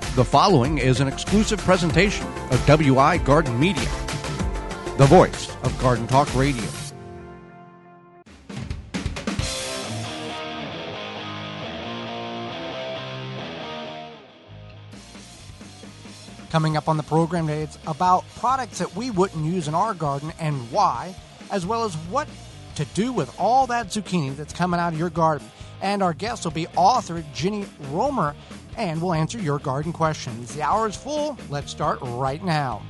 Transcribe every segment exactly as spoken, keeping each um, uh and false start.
The following is an exclusive presentation of W I Garden Media, the voice of Garden Talk Radio. Coming up on the program today, it's about products that we wouldn't use in our garden and why, as well as what to do with all that zucchini that's coming out of your garden. And our guest will be author Ginny Romer, and we'll answer your garden questions. The hour is full. Let's start right now.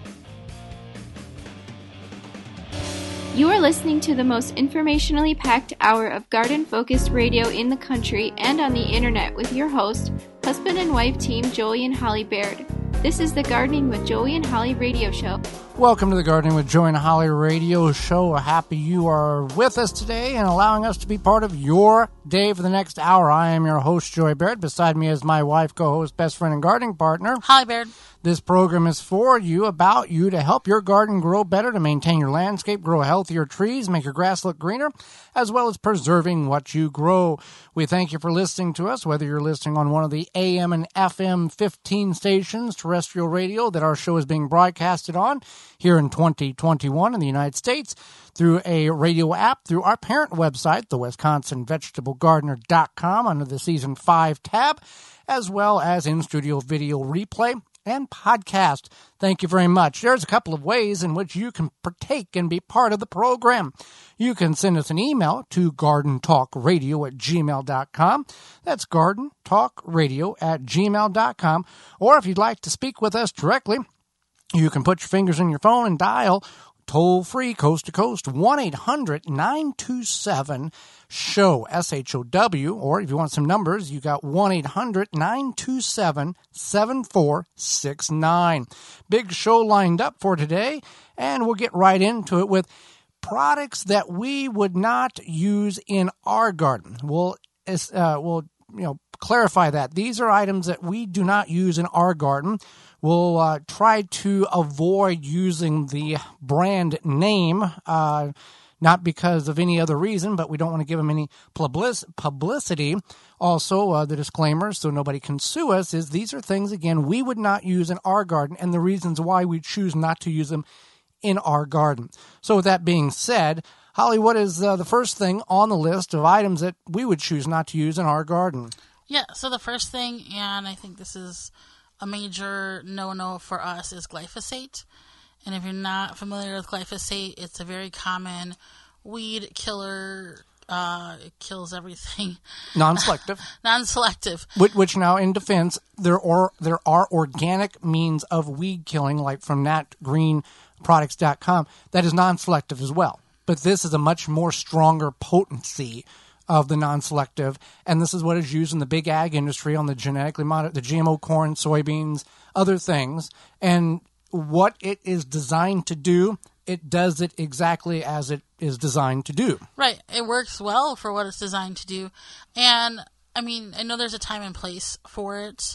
You are listening to the most informationally packed hour of garden-focused radio in the country and on the internet with your host, husband and wife team Joey and Holly Baird. This is the Gardening with Joey and Holly radio show. Welcome to the Gardening with Joey and Holly radio show. We're happy you are with us today and allowing us to be part of your day for the next hour. I am your host, Joey Baird. Beside me is my wife, co-host, best friend, and gardening partner, Holly Baird. This program is for you, about you, to help your garden grow better, to maintain your landscape, grow healthier trees, make your grass look greener, as well as preserving what you grow. We thank you for listening to us, whether you're listening on one of the A M and F M fifteen stations, terrestrial radio, that our show is being broadcasted on here in twenty twenty-one in the United States, through a radio app, through our parent website, the Wisconsin Vegetable Gardener dot com, under the Season five tab, as well as in-studio video replay and podcast. Thank you very much. There's a couple of ways in which you can partake and be part of the program. You can send us an email to garden talk radio at gmail dot com. That's garden talk radio at gmail dot com. Or if you'd like to speak with us directly, you can put your fingers in your phone and dial toll-free, coast-to-coast, one eight hundred nine two seven S H O W, S H O W, or if you want some numbers, you got one eight hundred nine two seven seven four six nine. Big show lined up for today, and we'll get right into it with products that we would not use in our garden. We'll, uh, we'll you know, clarify that. These are items that we do not use in our garden. We'll uh, try to avoid using the brand name, uh, not because of any other reason, but we don't want to give them any public- publicity. Also, uh, the disclaimer, so nobody can sue us, is these are things, again, we would not use in our garden, and the reasons why we choose not to use them in our garden. So with that being said, Holly, what is uh, the first thing on the list of items that we would choose not to use in our garden? Yeah, so the first thing, and I think this is a major no-no for us, is glyphosate. And if you're not familiar with glyphosate, it's a very common weed killer. Uh, it kills everything. Non-selective. Non-selective. Which, which now, in defense, there are there are organic means of weed killing, like from nat green products dot com, that is non-selective as well. But this is a much more stronger potency of the non-selective, and this is what is used in the big ag industry on the genetically modified, the G M O corn, soybeans, other things. And what it is designed to do, it does it exactly as it is designed to do. Right. It works well for what it's designed to do. And, I mean, I know there's a time and place for it,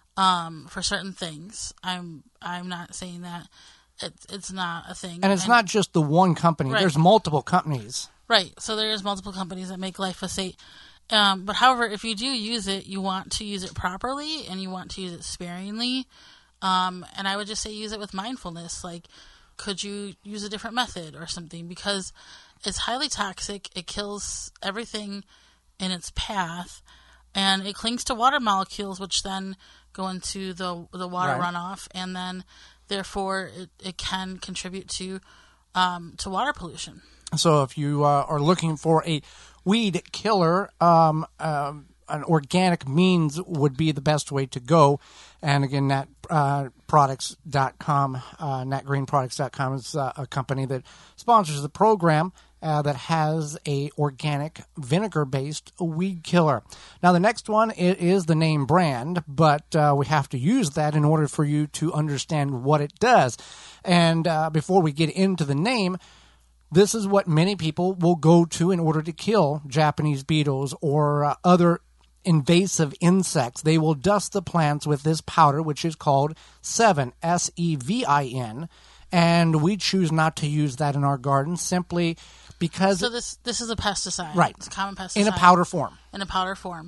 um, for certain things. I'm I'm not saying that it's, it's not a thing. And it's and, not just the one company. Right. There's multiple companies. Right, so there's multiple companies that make glyphosate. Um, but however, if you do use it, you want to use it properly and you want to use it sparingly. Um, and I would just say use it with mindfulness. Like, could you use a different method or something? Because it's highly toxic. It kills everything in its path. And it clings to water molecules, which then go into the the water right. runoff. And then, therefore, it, it can contribute to um, to water pollution. So if you uh, are looking for a weed killer, um, uh, an organic means would be the best way to go. And again, nat products dot com, uh, nat green products dot com is uh, a company that sponsors the program uh, that has a organic vinegar-based weed killer. Now, the next one, it is the name brand, but uh, we have to use that in order for you to understand what it does. And uh, before we get into the name, this is what many people will go to in order to kill Japanese beetles or uh, other invasive insects. They will dust the plants with this powder, which is called Sevin, S E V I N, and we choose not to use that in our garden simply because... So this this is a pesticide. Right. It's a common pesticide. In a powder form. In a powder form.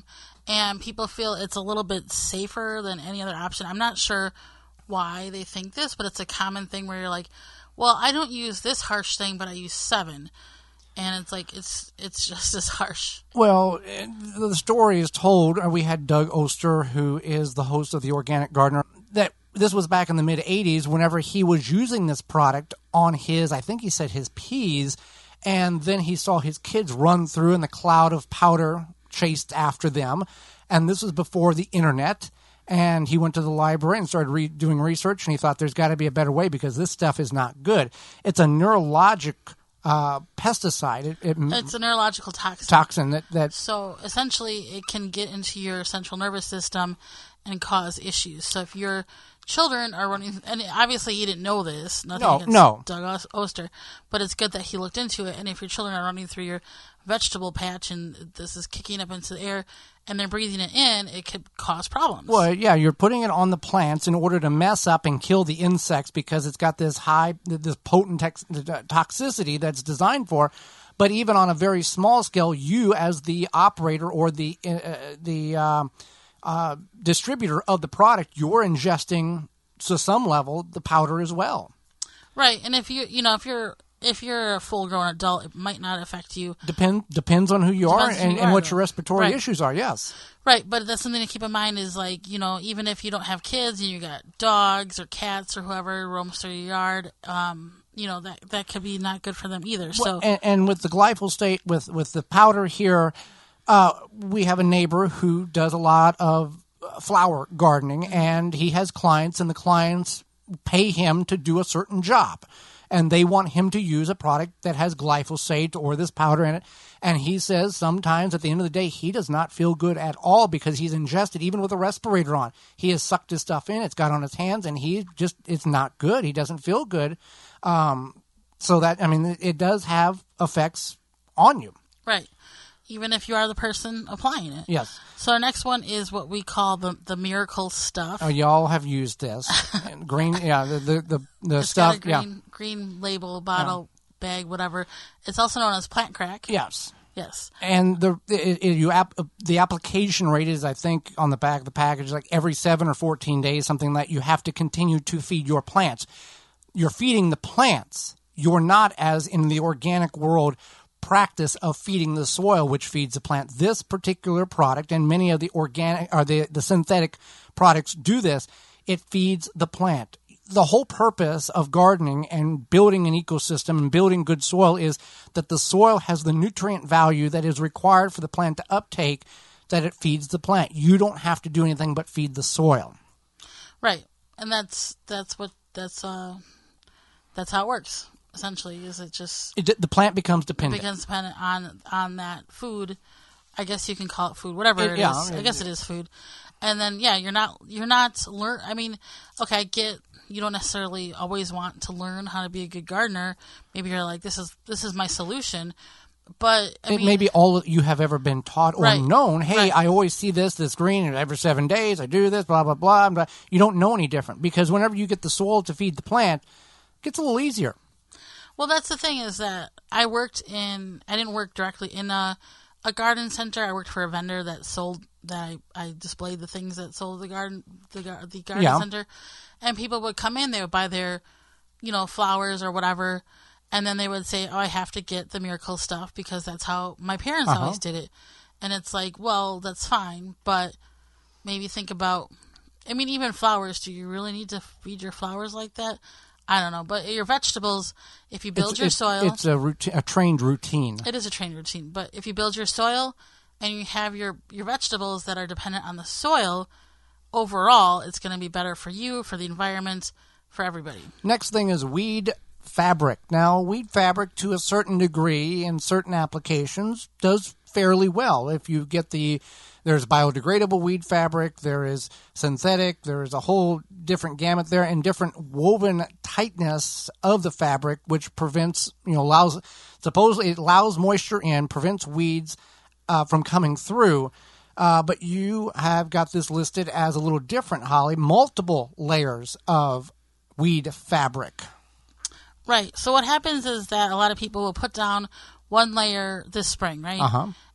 and people feel it's a little bit safer than any other option. I'm not sure why they think this, but it's a common thing where you're like, well, I don't use this harsh thing, but I use Sevin. And it's like, it's it's just as harsh. Well, the story is told, we had Doug Oster, who is the host of The Organic Gardener, that this was back in the mid-eighties whenever he was using this product on his, I think he said his peas, and then he saw his kids run through and the cloud of powder chased after them. And this was before the internet. And he went to the library and started re- doing research, and he thought there's got to be a better way because this stuff is not good. It's a neurologic uh, pesticide. It, it, it's a neurological toxin. Toxin that, that. So essentially, it can get into your central nervous system and cause issues. So if your children are running, and obviously he didn't know this, nothing no, against no. Doug Oster, but it's good that he looked into it. And if your children are running through your vegetable patch and this is kicking up into the air and they're breathing it in, it could cause problems. Well, yeah, you're putting it on the plants in order to mess up and kill the insects because it's got this high, this potent tex- toxicity that's designed for. But even on a very small scale, you as the operator or the uh, the uh, uh, distributor of the product, you're ingesting to some level the powder as well. Right, and if you you know if you're if you're a full-grown adult, it might not affect you. Depend depends on who you Depends are who and, you and are, what though. your respiratory Right. issues are. Yes. Right, but that's something to keep in mind is like, you know, even if you don't have kids and you got dogs or cats or whoever roams through your yard, um, you know, that that could be not good for them either. So Well, and, and with the glyphosate, with, with the powder here, uh, we have a neighbor who does a lot of uh, flower gardening, and he has clients, and the clients pay him to do a certain job. And they want him to use a product that has glyphosate or this powder in it. And he says sometimes at the end of the day, he does not feel good at all because he's ingested, even with a respirator on. He has sucked his stuff in. It's got on his hands, and he just, it's not good. He doesn't feel good. Um, so that, I mean, it, it does have effects on you. right, even if you are the person applying it. Yes. So our next one is what we call the the miracle stuff. Oh, y'all have used this. And green, yeah, the, the, the, the It's stuff, got a yeah. green green label, bottle, bag, whatever. It's also known as plant crack. Yes. Yes. And the it, it, you ap, the application rate is, I think, on the back of the package, like every seven or fourteen days, something that you have to continue to feed your plants. You're feeding the plants. You're not, as in the organic world, practice of feeding the soil, which feeds the plant. This particular product, and many of the organic or the, the synthetic products do this, it feeds the plant. The whole purpose of gardening and building an ecosystem and building good soil is that the soil has the nutrient value that is required for the plant to uptake, that it feeds the plant. You don't have to do anything but feed the soil. Right. And that's that's what that's uh that's how it works. Essentially, is it just It, the plant becomes it dependent. becomes dependent on on that food. I guess you can call it food, whatever It- it yeah, is. I it- guess it is food. And then yeah, you're not you're not learn. I mean, okay, I get you don't necessarily always want to learn how to be a good gardener. Maybe you're like, this is this is my solution. But I it mean, may be all that you have ever been taught or Right. known. Hey, Right. I always see this, this green, and every seven days I do this, blah, blah, blah, blah. You don't know any different because whenever you get the soil to feed the plant, it gets a little easier. Well, that's the thing is that I worked in, I didn't work directly in a, a garden center. I worked for a vendor that sold, that I, I displayed the things that sold the garden, the, gar- the garden Yeah. center. And people would come in, they would buy their, you know, flowers or whatever. And then they would say, oh, I have to get the miracle stuff because that's how my parents Uh-huh. always did it. And it's like, well, that's fine. But maybe think about, I mean, even flowers, do you really need to feed your flowers like that? I don't know, but your vegetables, if you build it's, your it's, soil, It's a, routine, a trained routine. it is a trained routine. But if you build your soil and you have your, your vegetables that are dependent on the soil, overall, it's going to be better for you, for the environment, for everybody. Next thing is weed fabric. Now, weed fabric, to a certain degree in certain applications, does fairly well. If you get the, there's biodegradable weed fabric, there is synthetic, there is a whole different gamut there, and different woven tightness of the fabric, which prevents, you know, allows, supposedly it allows moisture in, prevents weeds uh, from coming through. Uh, but you have got this listed as a little different, Holly. Multiple layers of weed fabric. Right. So what happens is that a lot of people will put down one layer this spring, right? Uh-huh.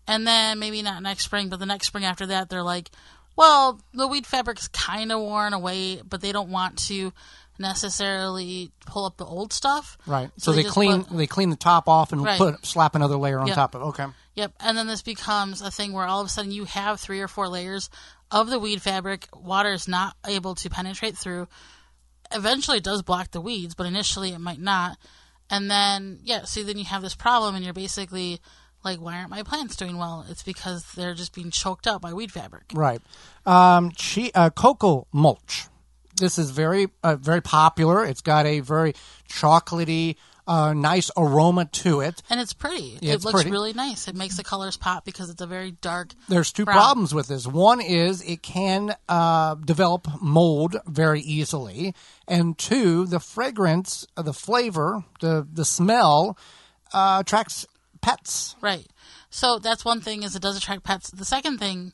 And then maybe not next spring, but the next spring after that, they're like, well, the weed fabric's kind of worn away, but they don't want to necessarily pull up the old stuff. Right. So, so they, they clean put, they clean the top off and right. put slap another layer on yep. top of it. Okay. Yep. And then this becomes a thing where all of a sudden you have three or four layers of the weed fabric. Water is not able to penetrate through. Eventually it does block the weeds, but initially it might not. And then, yeah, so then you have this problem and you're basically like, why aren't my plants doing well? It's because they're just being choked out by weed fabric. Right. Um, che- uh, cocoa mulch. This is very, uh, very popular. It's got a very chocolatey, uh, nice aroma to it. And it's pretty. Yeah, it it's looks pretty. really nice. It makes the colors pop because it's a very dark There's two brown. problems with this. One is it can uh, develop mold very easily. And two, the fragrance, uh, the flavor, the, the smell uh, attracts pets. Right. So that's one thing, is it does attract pets. The second thing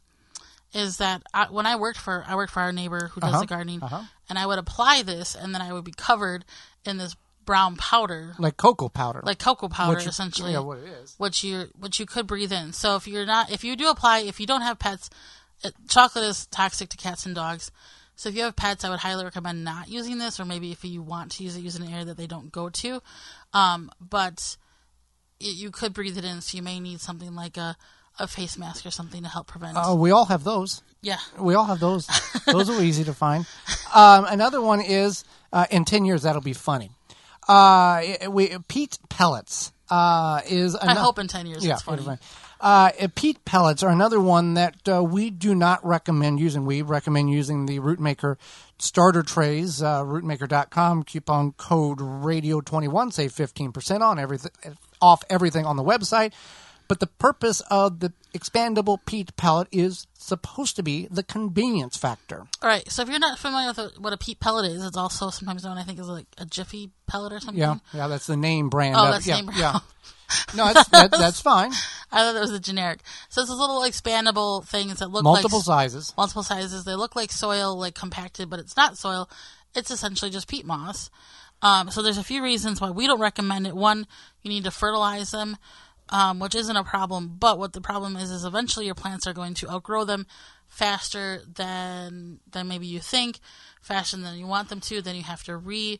is that I, when I worked for I worked for our neighbor who does uh-huh. the gardening, uh-huh. and I would apply this, and then I would be covered in this brown powder, Like cocoa powder. like cocoa powder, Which- essentially. Yeah, what it is. Which you which you could breathe in. So if you're not, if you do apply, if you don't have pets, it, chocolate is toxic to cats and dogs. So if you have pets, I would highly recommend not using this, or maybe if you want to use it, use it in an area that they don't go to. Um, but it, you could breathe it in, so you may need something like a, a face mask or something to help prevent. Oh, we all have those. Yeah. We all have those. Those are easy to find. Um, another one is, uh, in ten years, that'll be funny. Uh, we peat pellets uh, is. I hope in ten years yeah, it's funny. Fine. Uh, peat pellets are another one that uh, we do not recommend using. We recommend using the Rootmaker starter trays. Uh, rootmaker dot com, coupon code radio twenty-one, save fifteen percent on everything, off everything on the website. But the purpose of the expandable peat pellet is supposed to be the convenience factor. All right. So if you're not familiar with a, what a peat pellet is, it's also sometimes known, I think, as like a Jiffy pellet or something. Yeah, yeah, that's the name brand. Oh, of, that's yeah, name brand. Yeah. No, that's, that, that's fine. I thought that was a generic. So it's those little expandable things that look Multiple like sizes. multiple sizes. They look like soil, like compacted, but it's not soil. It's essentially just peat moss. Um, so there's a few reasons why we don't recommend it. One, you need to fertilize them, um, which isn't a problem. But what the problem is, is eventually your plants are going to outgrow them faster than than maybe you think, faster than you want them to. Then you have to re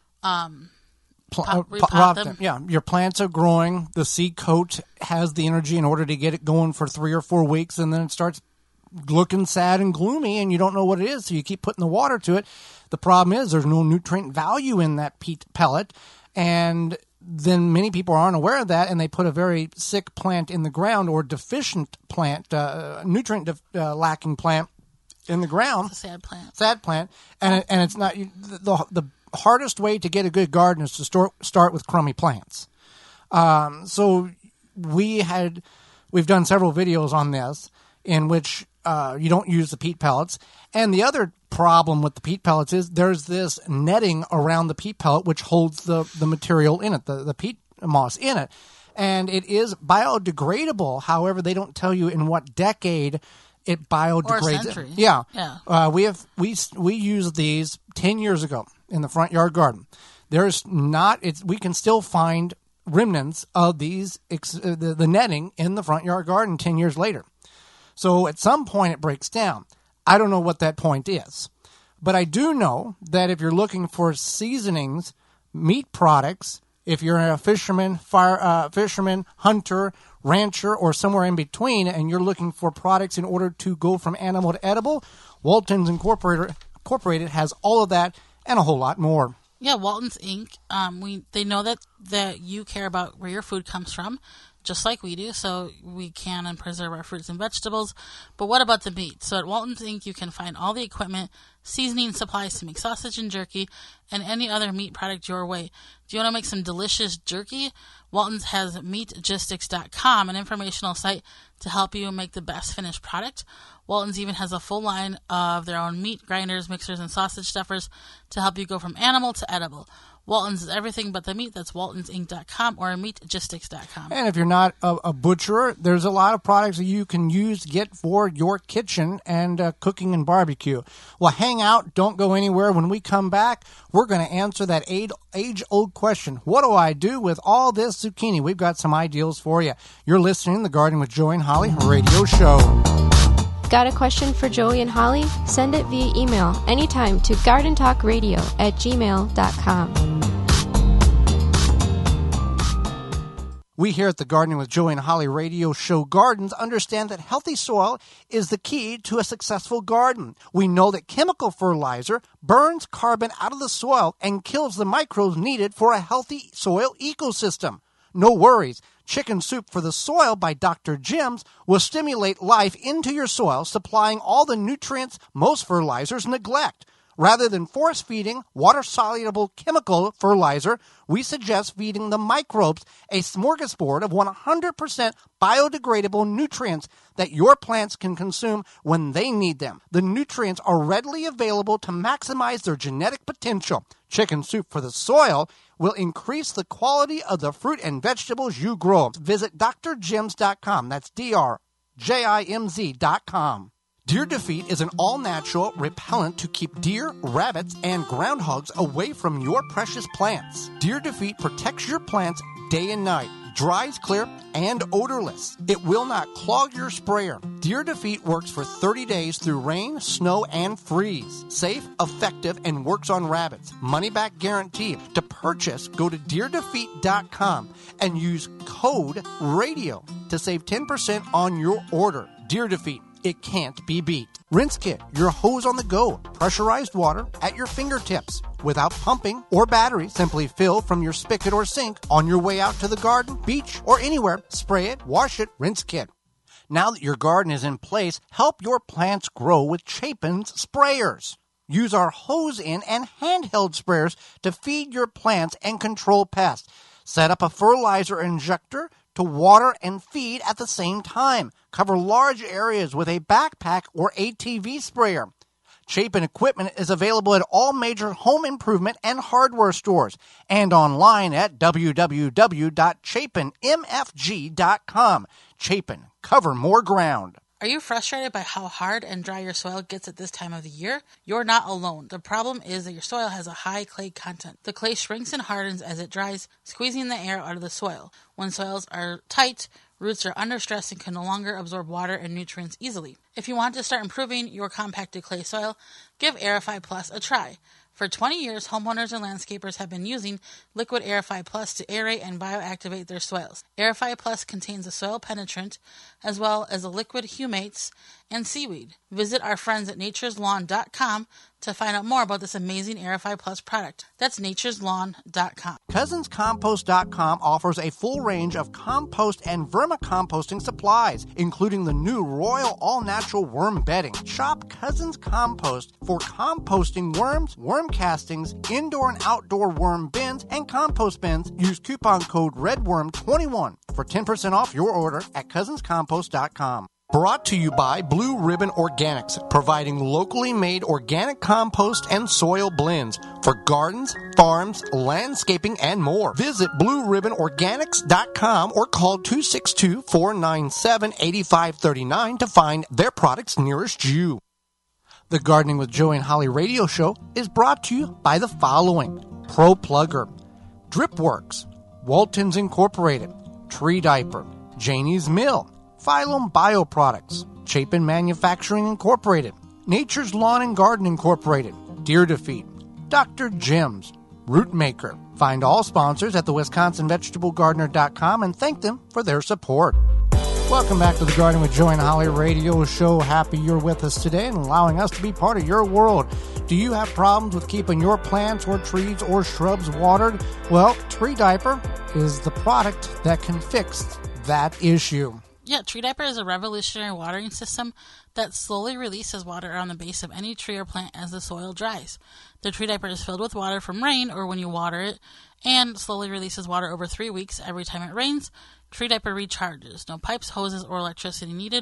um, Pl- pop, uh, repot pop them. them. Yeah, your plants are growing. The seed coat has the energy in order to get it going for three or four weeks, and then it starts looking sad and gloomy, and you don't know what it is, so you keep putting the water to it. The problem is there's no nutrient value in that peat pellet, and then many people aren't aware of that, and they put a very sick plant in the ground or deficient plant, uh, nutrient def- uh, lacking plant in the ground. It's a sad plant. Sad plant, and it, and it's not the the hardest way to get a good garden is to start start with crummy plants. Um, so we had we've done several videos on this in which uh, you don't use the peat pellets, and the other problem with the peat pellets is there's this netting around the peat pellet which holds the the material in it, the the peat moss in it, and it is biodegradable. However, they don't tell you in what decade it biodegrades. Or a century. Yeah, Yeah. Uh, we have we we used these ten years ago in the front yard garden. There's not it's we can still find remnants of these ex, uh, the, the netting in the front yard garden ten years later. So at some point it breaks down. I don't know what that point is, but I do know that if you're looking for seasonings, meat products, if you're a fisherman, fire uh, fisherman, hunter, rancher, or somewhere in between, and you're looking for products in order to go from animal to edible, Walton's Incorporated, Incorporated has all of that and a whole lot more. Yeah, Walton's Incorporated. Um, we they know that that you care about where your food comes from, just like we do. So we can and preserve our fruits and vegetables. But what about the meat? So at Walton's Incorporated, you can find all the equipment, seasoning supplies to make sausage and jerky, and any other meat product your way. Do you want to make some delicious jerky? Walton's has meat gistics dot com, an informational site to help you make the best finished product. Walton's even has a full line of their own meat grinders, mixers, and sausage stuffers to help you go from animal to edible. Walton's is everything but the meat. That's waltons inc dot com or meatgistics dot com. And if you're not a, a butcher, there's a lot of products that you can use to get for your kitchen and uh, cooking and barbecue. Well, hang out. Don't go anywhere. When we come back, we're going to answer that age-old question. What do I do with all this zucchini? We've got some ideals for you. You're listening to the Garden with Joey and Holly radio show. Got a question for Joey and Holly? Send it via email anytime to garden talk radio at gmail dot com. We here at the Gardening with Joey and Holly radio show Gardens understand that healthy soil is the key to a successful garden. We know that chemical fertilizer burns carbon out of the soil and kills the microbes needed for a healthy soil ecosystem. No worries. Chicken Soup for the Soil by Doctor Jim's will stimulate life into your soil, supplying all the nutrients most fertilizers neglect. Rather than force-feeding water-soluble chemical fertilizer, we suggest feeding the microbes a smorgasbord of one hundred percent biodegradable nutrients that your plants can consume when they need them. The nutrients are readily available to maximize their genetic potential. Chicken Soup for the Soil will increase the quality of the fruit and vegetables you grow. Visit D R jims dot com. That's D R J I M Z dot com. Deer Defeat is an all-natural repellent to keep deer, rabbits, and groundhogs away from your precious plants. Deer Defeat protects your plants day and night, dries clear, and odorless. It will not clog your sprayer. Deer Defeat works for thirty days through rain, snow, and freeze. Safe, effective, and works on rabbits. Money-back guarantee. To purchase, go to deer defeat dot com and use code RADIO to save ten percent on your order. Deer Defeat. It can't be beat. Rinse Kit, your hose on the go. Pressurized water at your fingertips. Without pumping or battery, simply fill from your spigot or sink on your way out to the garden, beach, or anywhere. Spray it, wash it, Rinse Kit. Now that your garden is in place, help your plants grow with Chapin's sprayers. Use our hose-in and handheld sprayers to feed your plants and control pests. Set up a fertilizer injector to water and feed at the same time. Cover large areas with a backpack or A T V sprayer. Chapin equipment is available at all major home improvement and hardware stores and online at w w w dot chapin m f g dot com. Chapin, cover more ground. Are you frustrated by how hard and dry your soil gets at this time of the year? You're not alone. The problem is that your soil has a high clay content. The clay shrinks and hardens as it dries, squeezing the air out of the soil. When soils are tight, roots are under stress and can no longer absorb water and nutrients easily. If you want to start improving your compacted clay soil, give Aerify Plus a try. For twenty years, homeowners and landscapers have been using liquid Aerify Plus to aerate and bioactivate their soils. Aerify Plus contains a soil penetrant as well as a liquid humates and seaweed. Visit our friends at natures lawn dot com to find out more about this amazing Aerify Plus product. That's natures lawn dot com. cousins compost dot com offers a full range of compost and vermicomposting supplies, including the new Royal All-Natural Worm Bedding. Shop Cousins Compost for composting worms, worm castings, indoor and outdoor worm bins, and compost bins. Use coupon code red worm twenty-one for ten percent off your order at cousins compost dot com. Brought to you by Blue Ribbon Organics, providing locally made organic compost and soil blends for gardens, farms, landscaping, and more. Visit blue ribbon organics dot com or call two six two, four nine seven, eight five three nine to find their products nearest you. The Gardening with Joey and Holly radio show is brought to you by the following: Pro Plugger, Dripworks, Waltons Incorporated, Tree Diaper, Janie's Mill, Phylum Bioproducts, Chapin Manufacturing Incorporated, Nature's Lawn and Garden Incorporated, Deer Defeat, Doctor Jim's, Rootmaker. Find all sponsors at the wisconsin vegetable gardener dot com and thank them for their support. Welcome back to the Garden with Joey and Holly radio show. Happy you're with us today and allowing us to be part of your world. Do you have problems with keeping your plants or trees or shrubs watered? Well, Tree Diaper is the product that can fix that issue. Yeah, Tree Diaper is a revolutionary watering system that slowly releases water on the base of any tree or plant as the soil dries. The Tree Diaper is filled with water from rain or when you water it and slowly releases water over three weeks every time it rains. Tree Diaper recharges. No pipes, hoses, or electricity needed.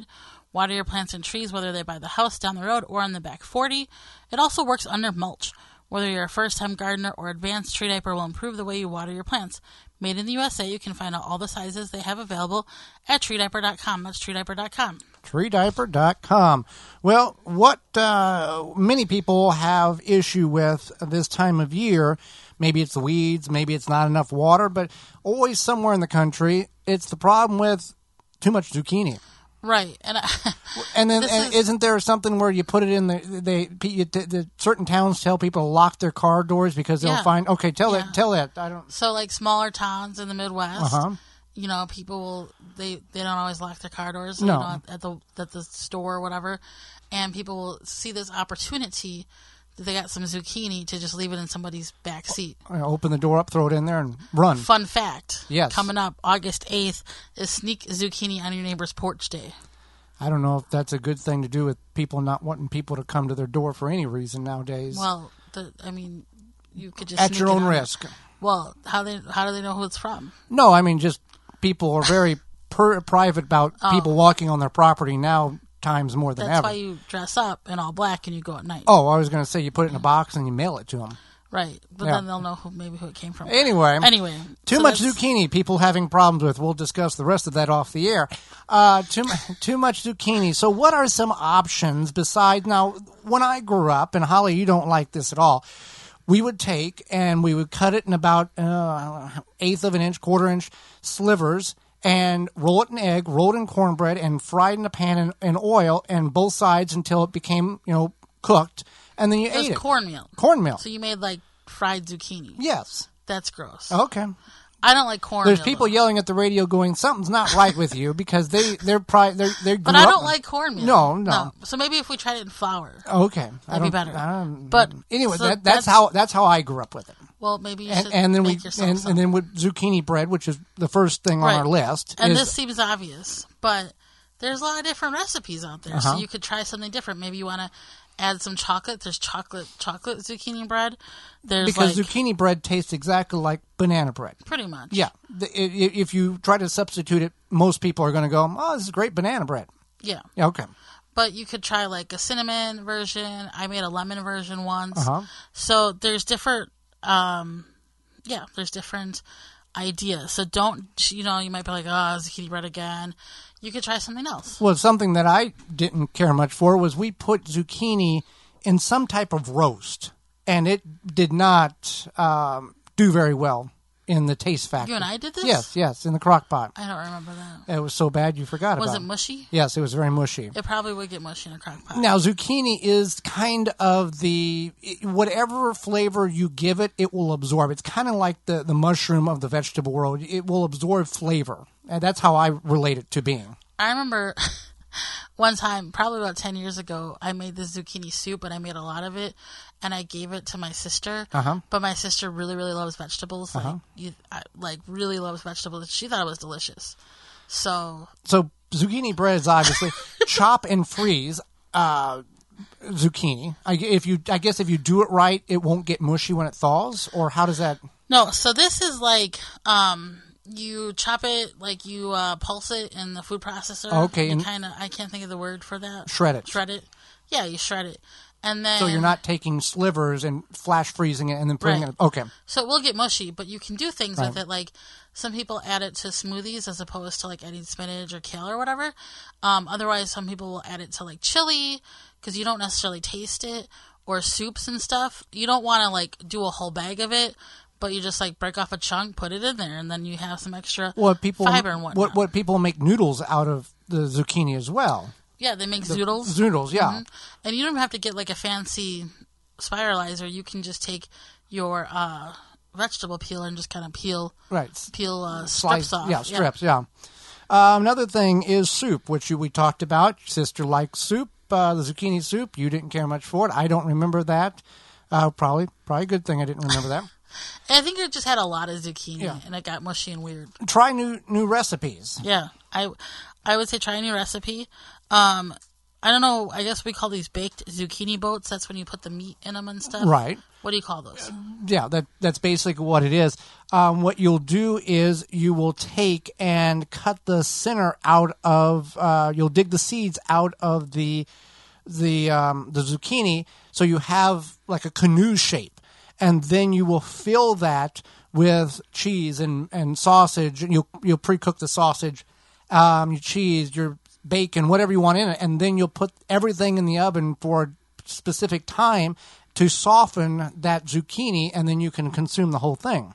Water your plants and trees, whether they're by the house, down the road, or on the back forty. It also works under mulch. Whether you're a first-time gardener or advanced, Tree Diaper will improve the way you water your plants. Made in the U S A, you can find out all the sizes they have available at tree diaper dot com. That's tree diaper dot com. tree diaper dot com. Well, what uh, many people have issue with this time of year, maybe it's the weeds, maybe it's not enough water, but always somewhere in the country, it's the problem with too much zucchini. Right, and I, and then this and is- isn't there something where you put it in the they you, the certain towns tell people to lock their car doors because they'll Yeah. find okay tell Yeah. it tell it I don't so like smaller towns in the Midwest, Uh-huh. you know, people will they they don't always lock their car doors, No. you know, at the at the store or whatever, and people will see this opportunity that they got some zucchini to just leave it in somebody's back seat. you know, open the door up, throw it in there, and run. Fun fact: Yes. coming up August eighth is Sneak Zucchini on Your Neighbor's Porch Day. I don't know if that's a good thing to do with people not wanting people to come to their door for any reason nowadays. Well, the, I mean, you could just At sneak your it own on- risk. Well, how they how do they know who it's from? No, I mean just people are very per- private about people walking on their property now times more than Oh. That's ever. why you dress up in all black and you go at night. Oh, I was going to say you put it in a box and you mail it to them. Right, but Yeah. then they'll know who maybe who it came from. Anyway, Anyway, too so much that's- zucchini. People having problems with. We'll discuss the rest of that off the air. Uh, too mu- too much zucchini. So, what are some options besides? Now, when I grew up, and Holly, you don't like this at all. We would take and we would cut it in about uh, eighth of an inch, quarter inch slivers, and roll it in egg, roll it in cornbread, and fry it in a pan in, in oil, and both sides until it became you know cooked, and then you That's ate it. cornmeal. Cornmeal. So you made like fried zucchini. Yes. That's gross. Okay. I don't like cornmeal. There's people though. yelling at the radio going, something's not right with you because they, they're probably, they're, they're, But I don't like cornmeal. No, no. So maybe if we tried it in flour. Okay. I That'd be don't- better. I don't- But anyway, so that, that's, that's- how, that's how I grew up with it. Well, maybe you And, should and then we, make yourself and, some. and then with zucchini bread, which is the first thing on Right. our list. And is, this seems obvious, but there's a lot of different recipes out there. Uh-huh. So you could try something different. Maybe you want to add some chocolate. There's chocolate chocolate zucchini bread. There's because like, zucchini bread tastes exactly like banana bread. pretty much. Yeah. The, i- i- if you try to substitute it, most people are going to go, oh, this is great banana bread. Yeah. Yeah, okay. But you could try like a cinnamon version. I made a lemon version once. Uh-huh. So there's different, um, yeah, there's different ideas. So don't, you know, you might be like, oh, zucchini bread again. You could try something else. Well, something that I didn't care much for was we put zucchini in some type of roast, and it did not um, do very well in the taste factor. You and I did this? Yes, yes, in the crock pot. I don't remember that. It was so bad you forgot Was about it mushy? Yes, it was very mushy. It probably would get mushy in a crock pot. Now, zucchini is kind of the, whatever flavor you give it, it will absorb. It's kind of like the, the mushroom of the vegetable world. It will absorb flavor. And that's how I relate it to being. I remember one time, probably about ten years ago, I made this zucchini soup, and I made a lot of it, and I gave it to my sister. Uh-huh. But my sister really, really loves vegetables. Like, you, I, like really loves vegetables. She thought it was delicious. So, So zucchini bread is obviously chop and freeze uh, zucchini. I, if you, I guess if you do it right, it won't get mushy when it thaws. Or how does that? no, so this is like, um, you chop it, like you uh, pulse it in the food processor. Okay, You and- kind of, I can't think of the word for that. Shred it. Shred it. Yeah, you shred it. And then. So you're not taking slivers and flash freezing it and then putting Right. it. Okay. So it will get mushy, but you can do things Right. with it. Like some people add it to smoothies as opposed to like adding spinach or kale or whatever. Um, otherwise, some people will add it to like chili because you don't necessarily taste it, or soups and stuff. You don't want to like do a whole bag of it, but you just like break off a chunk, put it in there, and then you have some extra What people fiber and whatnot. what what people make noodles out of the zucchini as well. Yeah, they make zoodles. Noodles, yeah. Mhm. And you don't even have to get like a fancy spiralizer. You can just take your uh, vegetable peel and just kind of peel Right. peel uh, Slice, strips off. yeah, strips, yeah. Uh, another thing is soup, which you, we talked about. Your sister likes soup, uh, the zucchini soup. You didn't care much for it. I don't remember that. Uh, probably, probably a good thing I didn't remember that. And I think it just had a lot of zucchini, Yeah. and it got mushy and weird. Try new new recipes. Yeah, I I would say try a new recipe. Um, I don't know. I guess we call these baked zucchini boats. That's when you put the meat in them and stuff. Right. What do you call those? Yeah, that that's basically what it is. Um, what you'll do is you will take and cut the center out of. Uh, you'll dig the seeds out of the the um, the zucchini, so you have like a canoe shape, and then you will fill that with cheese and, and sausage. And you'll you'll pre-cook the sausage, um, your cheese, your bacon, whatever you want in it, and then you'll put everything in the oven for a specific time to soften that zucchini, and then you can consume the whole thing.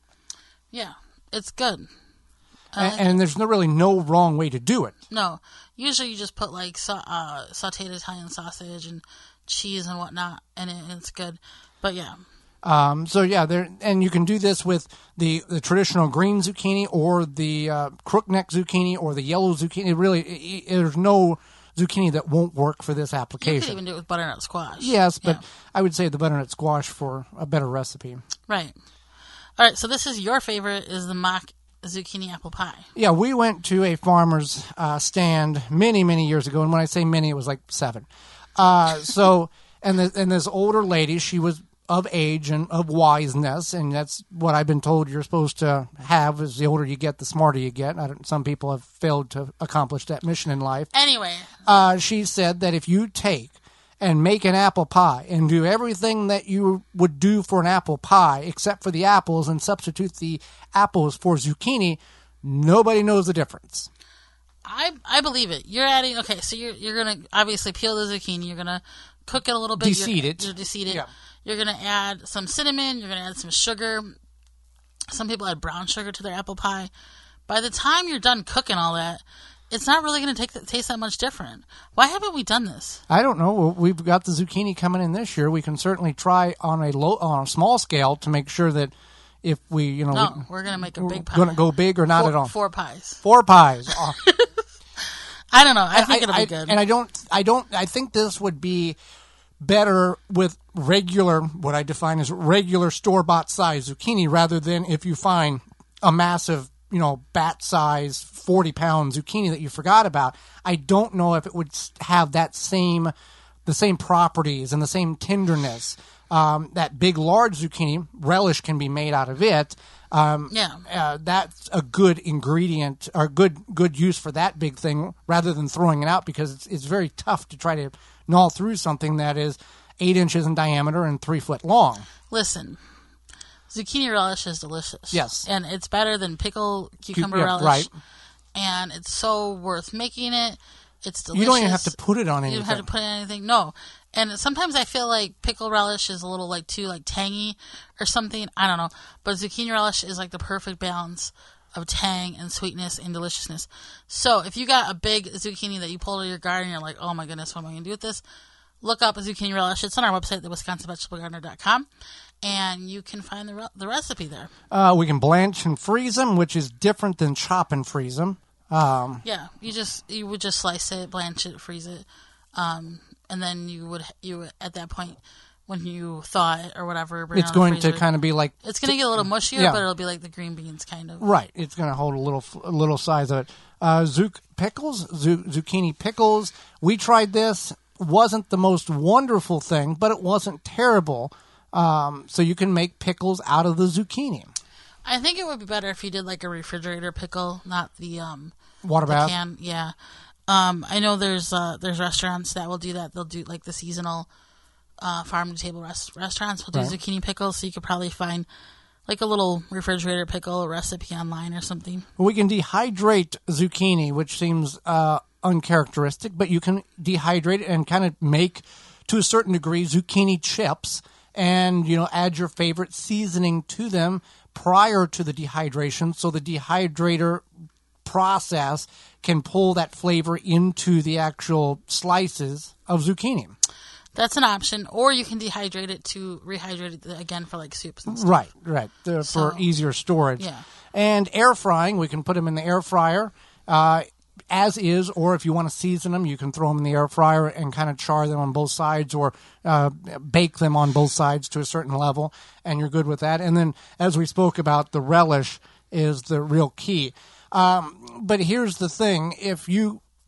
Yeah, it's good. And, like and there's no really no wrong way to do it. No, usually you just put like sa- uh, sautéed Italian sausage and cheese and whatnot, and it, it's good. But yeah. Um, so yeah, there, and you can do this with the, the traditional green zucchini or the uh, crookneck zucchini or the yellow zucchini. It really, it, it, there's no zucchini that won't work for this application. You could even do it with butternut squash. Yes, but yeah. I would say the butternut squash for a better recipe. Right. All right, so this is your favorite, is the mock zucchini apple pie. Yeah, we went to a farmer's uh, stand many, many years ago, and when I say many, it was like seven. Uh, so, and, the, and this older lady, she was of age and of wiseness, and that's what I've been told you're supposed to have. Is the older you get, the smarter you get. I don't, some people have failed to accomplish that mission in life. Anyway. Uh, she said that if you take and make an apple pie and do everything that you would do for an apple pie except for the apples and substitute the apples for zucchini, nobody knows the difference. I I believe it. You're adding, okay, so you're, you're going to obviously peel the zucchini. You're going to cook it a little bit. Deseed you're, it. You're deseed it. Yeah. You're going to add some cinnamon. You're going to add some sugar. Some people add brown sugar to their apple pie. By the time you're done cooking all that, it's not really going to take taste that much different. Why haven't we done this? I don't know. We've got the zucchini coming in this year. We can certainly try on a low, on a small scale to make sure that if we, you know, No, we, we're going to make a big pie. Going to go big or not four, at all. Four pies. Four pies. Oh. I don't know. I think I, it'll I, be good. And I don't. I don't. I think this would be better with regular, what I define as regular store-bought size zucchini, rather than if you find a massive, you know, bat-size forty-pound zucchini that you forgot about. I don't know if it would have that same, the same properties and the same tenderness. Um, that big, large zucchini, relish can be made out of it. Um, yeah, uh, that's a good ingredient or good good use for that big thing, rather than throwing it out, because it's it's very tough to try to gnaw through something that is eight inches in diameter and three foot long. Listen, zucchini relish is delicious. Yes, and it's better than pickle cucumber yeah, relish. Right, and it's so worth making it. It's delicious. You don't even have to put it on anything. You don't have to put it on anything. No. And sometimes I feel like pickle relish is a little like too like tangy or something. I don't know. But zucchini relish is like the perfect balance of tang and sweetness and deliciousness. So if you got a big zucchini that you pulled out of your garden and you're like, oh my goodness, what am I going to do with this? Look up a zucchini relish. It's on our website, the wisconsin vegetable gardener dot com. And you can find the re- the recipe there. Uh, we can blanch and freeze them, which is different than chop and freeze them. Um, yeah, you just you would just slice it, blanch it, freeze it, um, and then you would you would, at that point when you thaw it or whatever, bring it's it going freezer, to kind of be like it's going to get a little mushier, yeah. but it'll be like the green beans kind of. Right, it's going to hold a little a little size of it. Uh, zuc pickles, zu- zucchini pickles. We tried this. Wasn't the most wonderful thing, but it wasn't terrible. Um, so you can make pickles out of the zucchini. I think it would be better if you did like a refrigerator pickle, not the um water the bath. Can. Yeah, um, I know there's uh, there's restaurants that will do that. They'll do like the seasonal uh, farm to table rest- restaurants will do right. zucchini pickles. So you could probably find like a little refrigerator pickle recipe online or something. We can dehydrate zucchini, which seems uh, uncharacteristic, but you can dehydrate it and kind of make, to a certain degree, zucchini chips, and you know add your favorite seasoning to them prior to the dehydration, so the dehydrator process can pull that flavor into the actual slices of zucchini. That's an option, or you can dehydrate it to rehydrate it again for like soups and stuff. Right, right, uh, So, for easier storage. yeah. And air frying, we can put them in the air fryer uh, as is, or if you want to season them, you can throw them in the air fryer and kind of char them on both sides, or uh, bake them on both sides to a certain level, and you're good with that. And then, as we spoke about, the relish is the real key. Um, but here's the thing. If you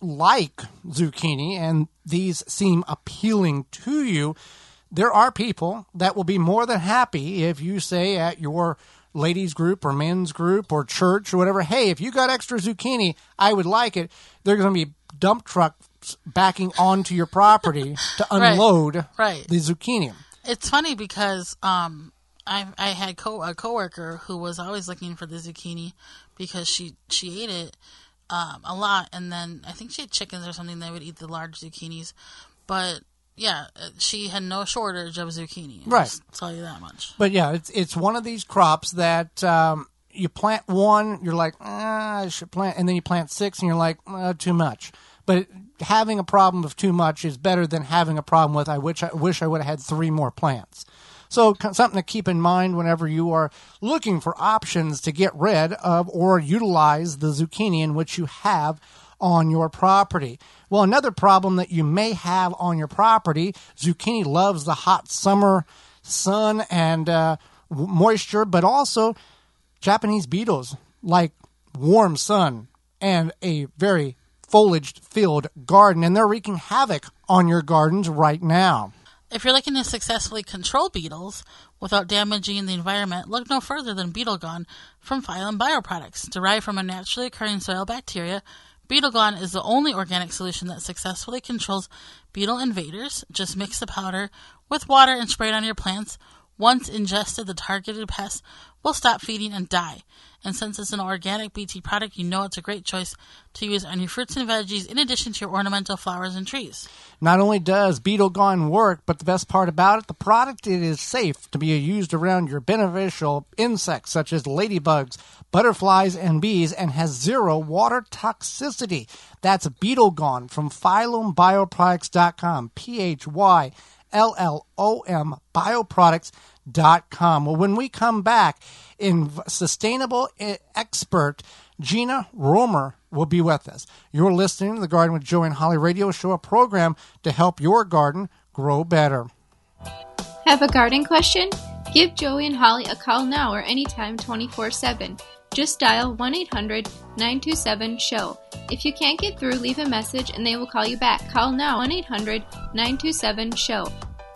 like zucchini and these seem appealing to you, there are people that will be more than happy if you say at your ladies group or men's group or church or whatever, hey, if you got extra zucchini, I would like it. There's going to be dump trucks backing onto your property to unload right, right. the zucchini. It's funny because um, I I had co- a coworker who was always looking for the zucchini because she, she ate it um, a lot, and then I think she had chickens or something. They would eat the large zucchinis, but yeah, she had no shortage of zucchini. I'll right, just tell you that much. But yeah, it's it's one of these crops that um, you plant one, you're like, ah, I should plant, and then you plant six, and you're like, uh, too much. But it, having a problem of too much is better than having a problem with I wish I wish I would have had three more plants. So something to keep in mind whenever you are looking for options to get rid of or utilize the zucchini in which you have on your property. Well, another problem that you may have on your property, zucchini loves the hot summer sun and uh, moisture, but also Japanese beetles like warm sun and a very foliage-filled garden, and they're wreaking havoc on your gardens right now. If you're looking to successfully control beetles without damaging the environment, look no further than Beetle Gone from Phylum Bioproducts. Derived from a naturally occurring soil bacteria, Beetle Gone is the only organic solution that successfully controls beetle invaders. Just mix the powder with water and spray it on your plants. Once ingested, the targeted pests will stop feeding and die. And since it's an organic B T product, you know it's a great choice to use on your fruits and veggies in addition to your ornamental flowers and trees. Not only does Beetle Gone work, but the best part about it, the product, it is safe to be used around your beneficial insects such as ladybugs, butterflies, and bees, and has zero water toxicity. That's Beetle Gone from phylum bioproducts dot com, P H Y L L O M bioproducts dot com. Well, when we come back, in sustainable expert Gina Romer will be with us. You're listening to the Garden with Joey and Holly radio show, a program to help your garden grow better. Have a garden question? Give Joey and Holly a call now or anytime twenty-four seven. Just dial one eight hundred nine two seven S H O W. If you can't get through, leave a message and they will call you back. Call now, one eight hundred nine two seven S H O W.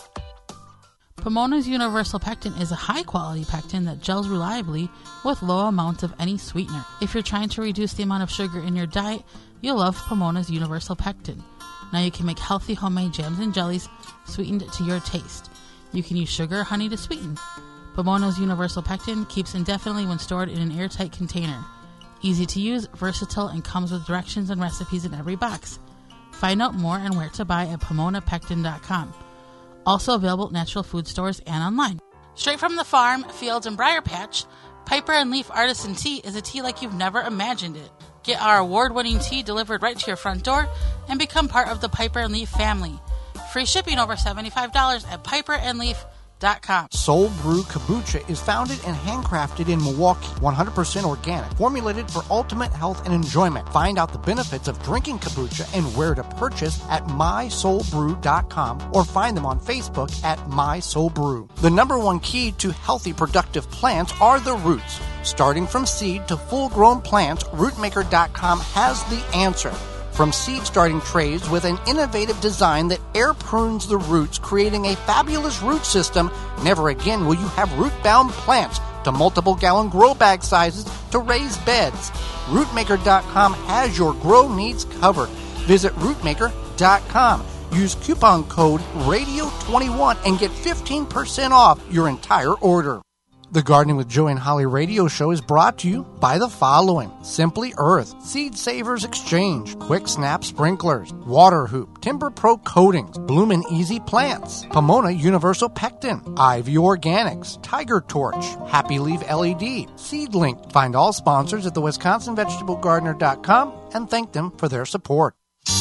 Pomona's Universal Pectin is a high-quality pectin that gels reliably with low amounts of any sweetener. If you're trying to reduce the amount of sugar in your diet, you'll love Pomona's Universal Pectin. Now you can make healthy homemade jams and jellies sweetened to your taste. You can use sugar or honey to sweeten. Pomona's Universal Pectin keeps indefinitely when stored in an airtight container. Easy to use, versatile, and comes with directions and recipes in every box. Find out more and where to buy at pomona pectin dot com. Also available at natural food stores and online. Straight from the farm, fields, and briar patch, Piper and Leaf Artisan Tea is a tea like you've never imagined it. Get our award-winning tea delivered right to your front door and become part of the Piper and Leaf family. Free shipping over seventy-five dollars at piper and leaf dot com. Soul Brew Kombucha is founded and handcrafted in Milwaukee, one hundred percent organic, formulated for ultimate health and enjoyment. Find out the benefits of drinking kombucha and where to purchase at my soul brew dot com or find them on Facebook at MySoulBrew. The number one key to healthy, productive plants are the roots. Starting from seed to full-grown plants, root maker dot com has the answer. From seed starting trays with an innovative design that air prunes the roots, creating a fabulous root system, never again will you have root-bound plants, to multiple gallon grow bag sizes to raised beds. root maker dot com has your grow needs covered. Visit root maker dot com. Use coupon code radio twenty-one and get fifteen percent off your entire order. The Gardening with Joey and Holly radio show is brought to you by the following: Simply Earth, Seed Savers Exchange, Quick Snap Sprinklers, Water Hoop, Timber Pro Coatings, Bloomin' Easy Plants, Pomona Universal Pectin, Ivy Organics, Tiger Torch, Happy Leaf L E D, Seedlink. Find all sponsors at the wisconsin vegetable gardener dot com and thank them for their support.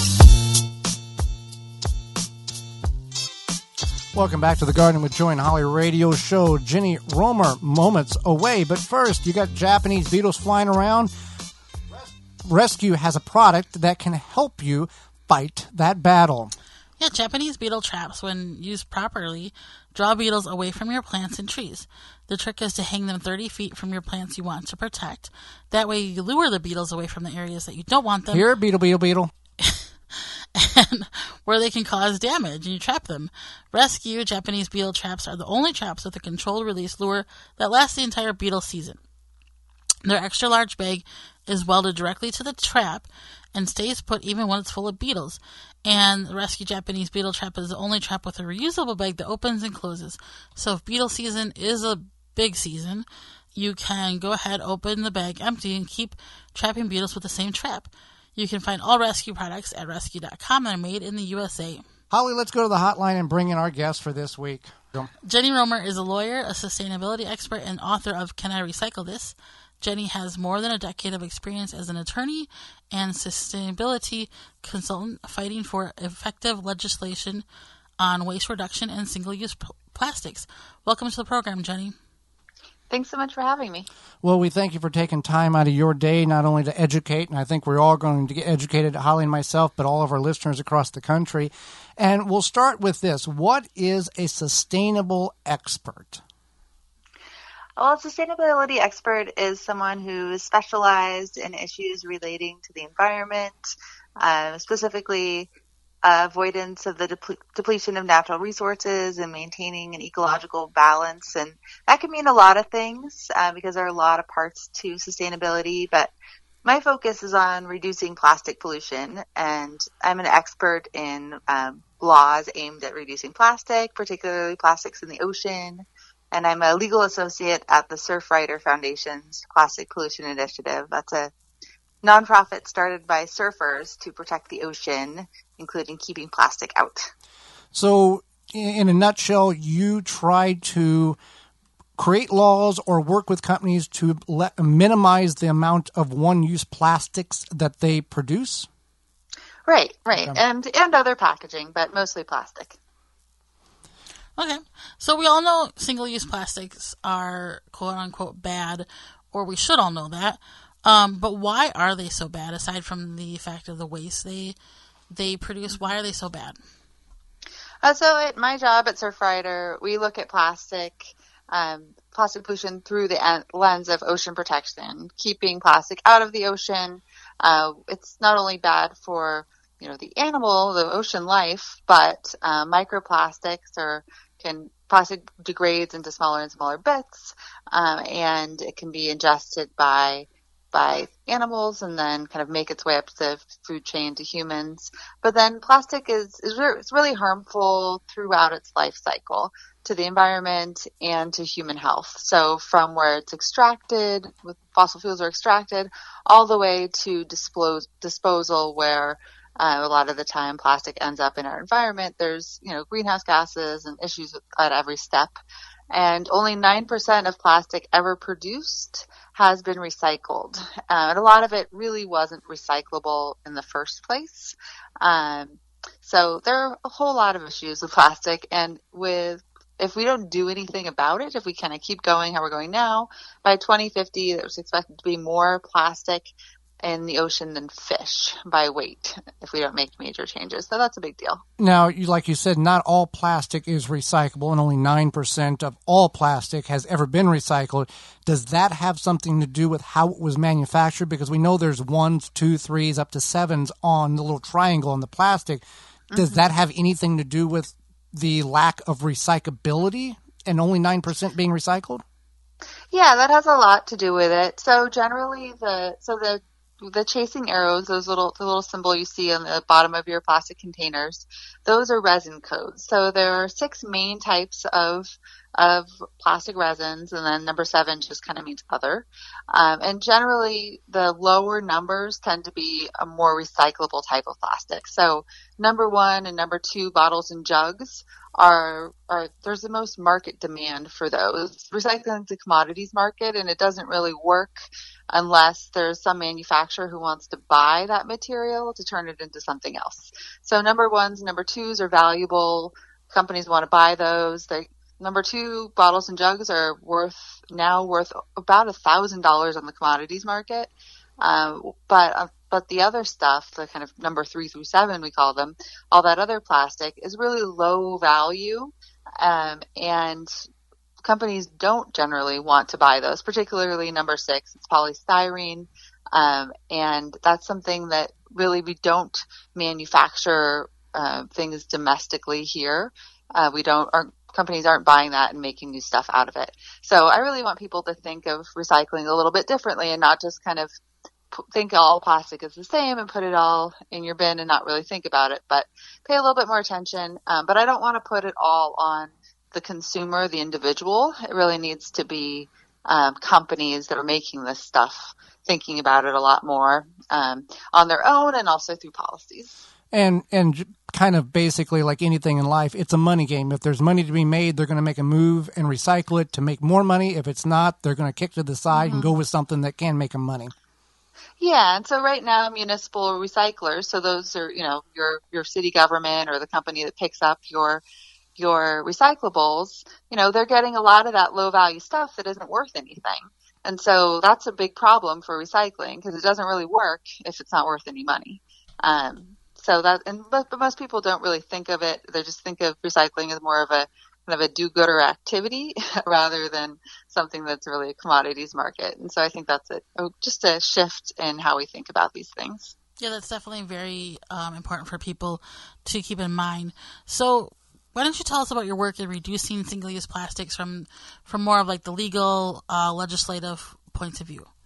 Welcome back to the Garden with Joey and Holly radio show. Ginny Romer moments away, but first, you got Japanese beetles flying around. Rescue has a product that can help you fight that battle. Yeah, Japanese beetle traps, when used properly, draw beetles away from your plants and trees. The trick is to hang them thirty feet from your plants you want to protect. That way you lure the beetles away from the areas that you don't want them. Here, beetle, beetle, beetle. and where they can cause damage, and you trap them. Rescue Japanese beetle traps are the only traps with a controlled release lure that lasts the entire beetle season. Their extra large bag is welded directly to the trap and stays put even when it's full of beetles. And the Rescue Japanese Beetle Trap is the only trap with a reusable bag that opens and closes. So if beetle season is a big season, you can go ahead, open the bag empty, and keep trapping beetles with the same trap. You can find all Rescue products at rescue dot com and are made in the U S A. Holly, let's go to the hotline and bring in our guest for this week. Jenny Romer is a lawyer, a sustainability expert, and author of Can I Recycle This? Jenny has more than a decade of experience as an attorney and sustainability consultant fighting for effective legislation on waste reduction and single-use p- plastics. Welcome to the program, Jenny. Thanks so much for having me. Well, we thank you for taking time out of your day, not only to educate, and I think we're all going to get educated, Holly and myself, but all of our listeners across the country. And we'll start with this. What is a sustainable expert? Well, a sustainability expert is someone who is specialized in issues relating to the environment, uh, specifically uh, avoidance of the deple- depletion of natural resources and maintaining an ecological balance. And that can mean a lot of things uh, because there are a lot of parts to sustainability, but my focus is on reducing plastic pollution, and I'm an expert in um, laws aimed at reducing plastic, particularly plastics in the ocean. And I'm a legal associate at the Surfrider Foundation's Plastic Pollution Initiative. That's a nonprofit started by surfers to protect the ocean, including keeping plastic out. So, in a nutshell, you try to create laws or work with companies to let, minimize the amount of one-use plastics that they produce? Right, right. Okay. And, and other packaging, but mostly plastic. Okay, so we all know single-use plastics are quote-unquote bad, or we should all know that. Um, but why are they so bad, aside from the fact of the waste they they produce? Why are they so bad? Uh, so at my job at Surfrider, we look at plastic, um, plastic pollution through the en- lens of ocean protection, keeping plastic out of the ocean. Uh, it's not only bad for you know, the animal, the ocean life, but uh, microplastics or can plastic degrades into smaller and smaller bits, um, and it can be ingested by by animals and then kind of make its way up the food chain to humans. But then plastic is, is re- it's really harmful throughout its life cycle to the environment and to human health. So from where it's extracted, with fossil fuels are extracted, all the way to dispose, disposal where Uh, a lot of the time plastic ends up in our environment. There's, you know, greenhouse gases and issues at every step. And only nine percent of plastic ever produced has been recycled. Uh, and a lot of it really wasn't recyclable in the first place. Um, so there are a whole lot of issues with plastic. And with, if we don't do anything about it, if we kind of keep going how we're going now, by twenty fifty, there's expected to be more plastic in the ocean than fish by weight if we don't make major changes. So that's a big deal. Now, you, like you said, not all plastic is recyclable, and only nine percent of all plastic has ever been recycled. Does that have something to do with how it was manufactured? Because we know there's ones, two, threes, up to sevens on the little triangle on the plastic. Does mm-hmm. that have anything to do with the lack of recyclability and only nine percent being recycled? Yeah, that has a lot to do with it. So generally, the so the The chasing arrows, those little, the little symbol you see on the bottom of your plastic containers, those are resin codes. So there are six main types of of plastic resins, and then number seven just kind of means other. Um, and generally, the lower numbers tend to be a more recyclable type of plastic. So number one and number two bottles and jugs are, are there's the most market demand for those. Recycling is a commodities market, and it doesn't really work unless there's some manufacturer who wants to buy that material to turn it into something else. So number ones, number twos are valuable. Companies want to buy those. They, number two bottles and jugs are worth now worth about a thousand dollars on the commodities market. Um, but uh, but the other stuff, the kind of number three through seven, we call them, all that other plastic is really low value, um, and companies don't generally want to buy those, particularly number six, it's polystyrene. Um, and that's something that really, we don't manufacture uh, things domestically here. Uh, we don't, our companies aren't buying that and making new stuff out of it. So I really want people to think of recycling a little bit differently and not just kind of think all plastic is the same and put it all in your bin and not really think about it, but pay a little bit more attention. Um, but I don't want to put it all on the consumer, the individual. It really needs to be um, companies that are making this stuff thinking about it a lot more um, on their own and also through policies. And and kind of basically like anything in life, it's a money game. If there's money to be made, they're going to make a move and recycle it to make more money. If it's not, they're going to kick to the side mm-hmm. and go with something that can make them money. Yeah, and so right now, municipal recyclers, so those are, you know, your your city government or the company that picks up your your recyclables, you know, they're getting a lot of that low-value stuff that isn't worth anything. And so that's a big problem for recycling because it doesn't really work if it's not worth any money. Um So that, and but, but most people don't really think of it. They just think of recycling as more of a kind of a do-gooder activity rather than something that's really a commodities market. And so I think that's a, just a shift in how we think about these things. Yeah, that's definitely very um, important for people to keep in mind. So why don't you tell us about your work in reducing single-use plastics from, from more of like the legal, uh, legislative points of view?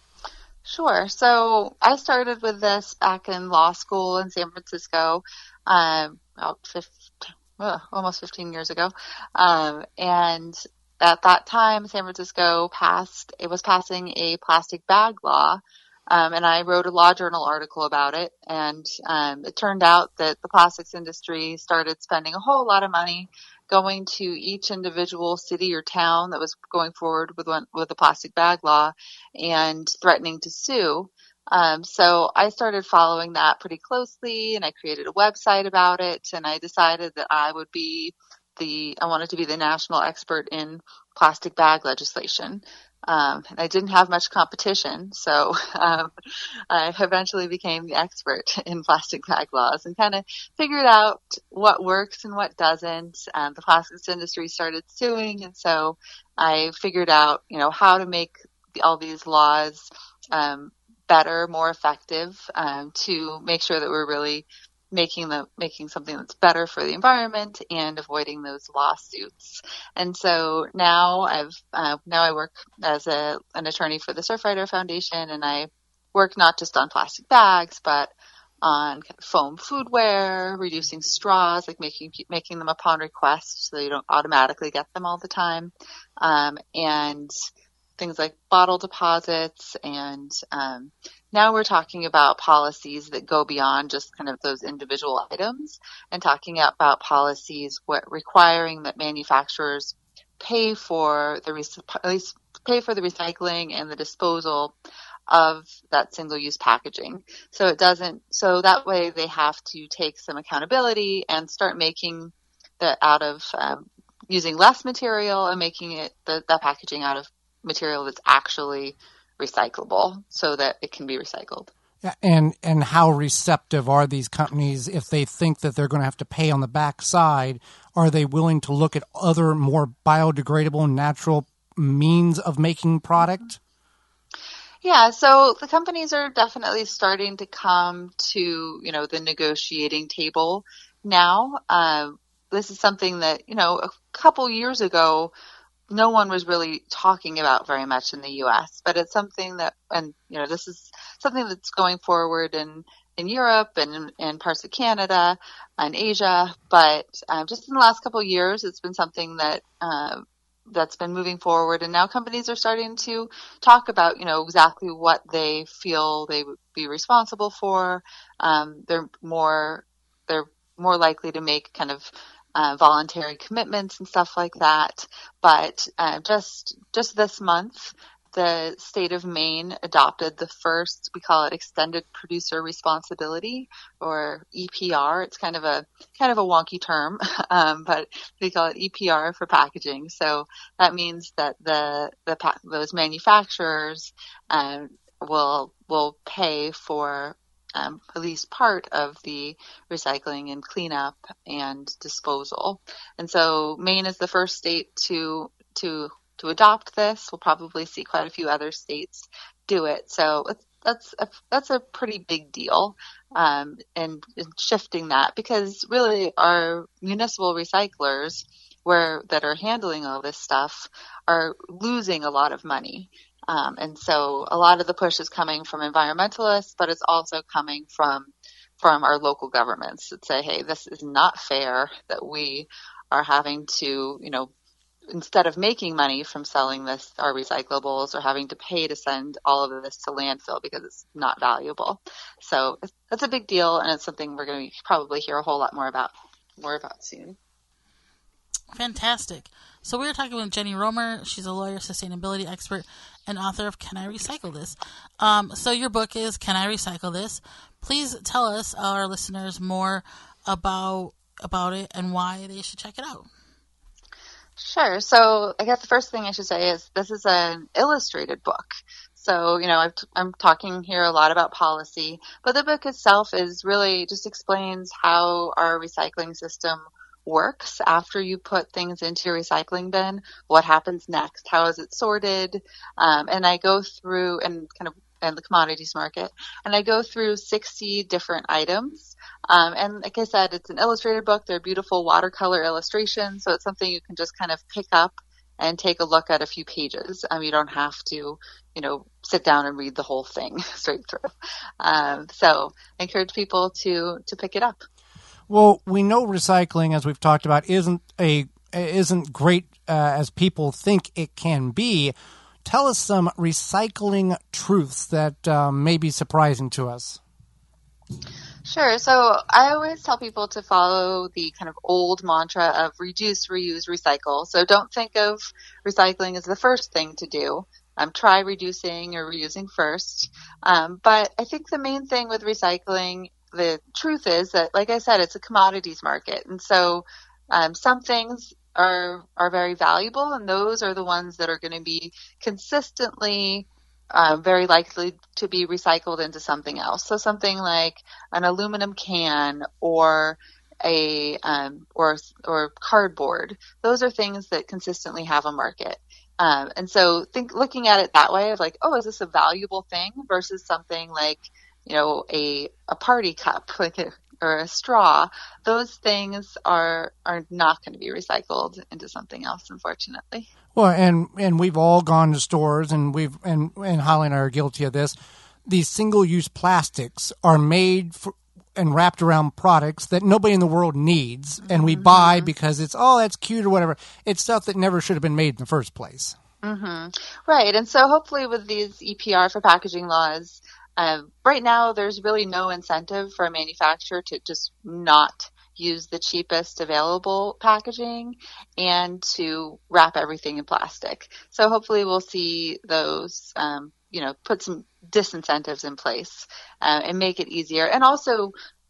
Sure. So I started with this back in law school in San Francisco, um, about fifteen, uh, almost fifteen years ago. Um, and at that time, San Francisco passed, it was passing a plastic bag law. Um, and I wrote a law journal article about it. And, um, it turned out that the plastics industry started spending a whole lot of money going to each individual city or town that was going forward with one, with the plastic bag law and threatening to sue. Um, so I started following that pretty closely, and I created a website about it, and I decided that I would be the, I wanted to be the national expert in plastic bag legislation. Um, and I didn't have much competition, so um, I eventually became the expert in plastic bag laws and kind of figured out what works and what doesn't. Um, the plastics industry started suing, and so I figured out, you know, how to make all these laws um, better, more effective, um, to make sure that we're really making the making something that's better for the environment and avoiding those lawsuits. And so now I've uh, now I work as a an attorney for the Surfrider Foundation, and I work not just on plastic bags, but on kind of foam foodware, reducing straws, like making making them upon request, so you don't automatically get them all the time, um, and things like bottle deposits. And um, now we're talking about policies that go beyond just kind of those individual items, and talking about policies what, requiring that manufacturers pay for the at least pay for the recycling and the disposal of that single-use packaging. So it doesn't. So that way they have to take some accountability and start making that out of um, using less material and making it the, that packaging out of material that's actually recyclable so that it can be recycled. Yeah, and and how receptive are these companies if they think that they're going to have to pay on the back side? Are they willing to look at other more biodegradable, natural means of making product? Yeah, so the companies are definitely starting to come to, you know, the negotiating table now. Uh, this is something that, you know, a couple years ago, no one was really talking about very much in the U S, but it's something that, and, you know, this is something that's going forward in, in Europe and in parts of Canada and Asia. But um, just in the last couple of years, it's been something that, uh, that's been moving forward. And now companies are starting to talk about, you know, exactly what they feel they would be responsible for. Um, they're more, they're more likely to make kind of Uh, voluntary commitments and stuff like that. But uh, just just this month, the state of Maine adopted the first, we call it extended producer responsibility, or E P R. It's kind of a kind of a wonky term, um, but we call it E P R for packaging. So that means that the the those manufacturers um, will will pay for Um, at least part of the recycling and cleanup and disposal. And so Maine is the first state to to to adopt this. We'll probably see quite a few other states do it. So it's that's a, that's a pretty big deal, um, and, and shifting that, because really our municipal recyclers where that are handling all this stuff are losing a lot of money. Um, and so a lot of the push is coming from environmentalists, but it's also coming from from our local governments that say, hey, this is not fair that we are having to, you know, instead of making money from selling this, our recyclables, or having to pay to send all of this to landfill because it's not valuable. So that's a big deal, and it's something we're going to probably hear a whole lot more about, more about soon. Fantastic. So we were talking with Jenny Romer. She's a lawyer, sustainability expert, and author of Can I Recycle This? Um, so your book is Can I Recycle This? Please tell us, our listeners, more about about it and why they should check it out. Sure. So I guess the first thing I should say is this is an illustrated book. So, you know, I've t- I'm talking here a lot about policy, but the book itself is really just explains how our recycling system works after you put things into your recycling bin, what happens next, how is it sorted, um, and I go through and kind of and the commodities market, and I go through sixty different items. Um, and like I said, it's an illustrated book. They're beautiful watercolor illustrations, so it's something you can just kind of pick up and take a look at a few pages. Um, you don't have to, you know, sit down and read the whole thing straight through. Um, so I encourage people to to pick it up. Well, we know recycling, as we've talked about, isn't a isn't great uh, as people think it can be. Tell us some recycling truths that um, may be surprising to us. Sure. So I always tell people to follow the kind of old mantra of reduce, reuse, recycle. So don't think of recycling as the first thing to do. Um, try reducing or reusing first. Um, but I think the main thing with recycling, the truth is that, like I said, it's a commodities market. And so um, some things are are very valuable, and those are the ones that are going to be consistently uh, very likely to be recycled into something else. So something like an aluminum can or a um, or or cardboard. Those are things that consistently have a market. Um, and so think looking at it that way of like, oh, is this a valuable thing versus something like, you know, a a party cup, like a, or a straw. Those things are are not going to be recycled into something else, unfortunately. Well, and and we've all gone to stores, and we've and and Holly and I are guilty of this. These single-use plastics are made for, and wrapped around products that nobody in the world needs, and we mm-hmm. buy because it's, oh, that's cute or whatever. It's stuff that never should have been made in the first place. Mm-hmm. Right, and so hopefully with these E P R for packaging laws, Um, right now, there's really no incentive for a manufacturer to just not use the cheapest available packaging and to wrap everything in plastic. So hopefully we'll see those, um, you know, put some disincentives in place uh, and make it easier. And also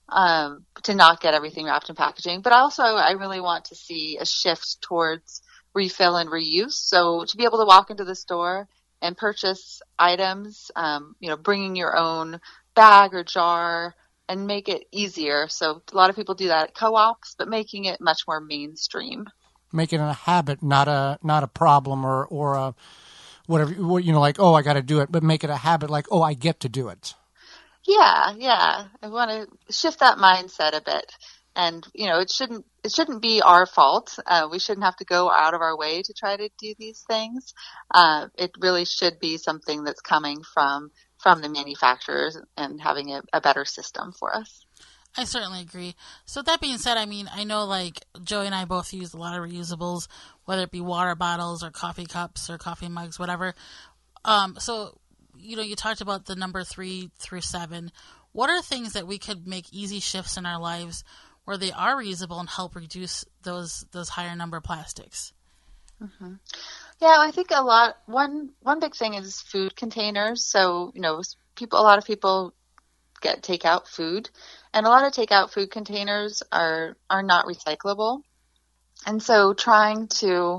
um, to not get everything wrapped in packaging. But also I really want to see a shift towards refill and reuse. So to be able to walk into the store and purchase items, um, you know, bringing your own bag or jar and make it easier. So a lot of people do that at co-ops, but making it much more mainstream. Make it a habit, not a not a problem or, or a whatever, you know, like, oh, I got to do it, but make it a habit like, oh, I get to do it. Yeah, yeah. I want to shift that mindset a bit. And, you know, it shouldn't, it shouldn't be our fault. Uh, we shouldn't have to go out of our way to try to do these things. Uh, it really should be something that's coming from, from the manufacturers and having a, a better system for us. I certainly agree. So that being said, I mean, I know like Joey and I both use a lot of reusables, whether it be water bottles or coffee cups or coffee mugs, whatever. Um, so, you know, you talked about the number three through seven. What are things that we could make easy shifts in our lives where they are reusable and help reduce those those higher number plastics? Mm-hmm. Yeah, I think a lot. One one big thing is food containers. So you know, people a lot of people get takeout food, and a lot of takeout food containers are are not recyclable. And so, trying to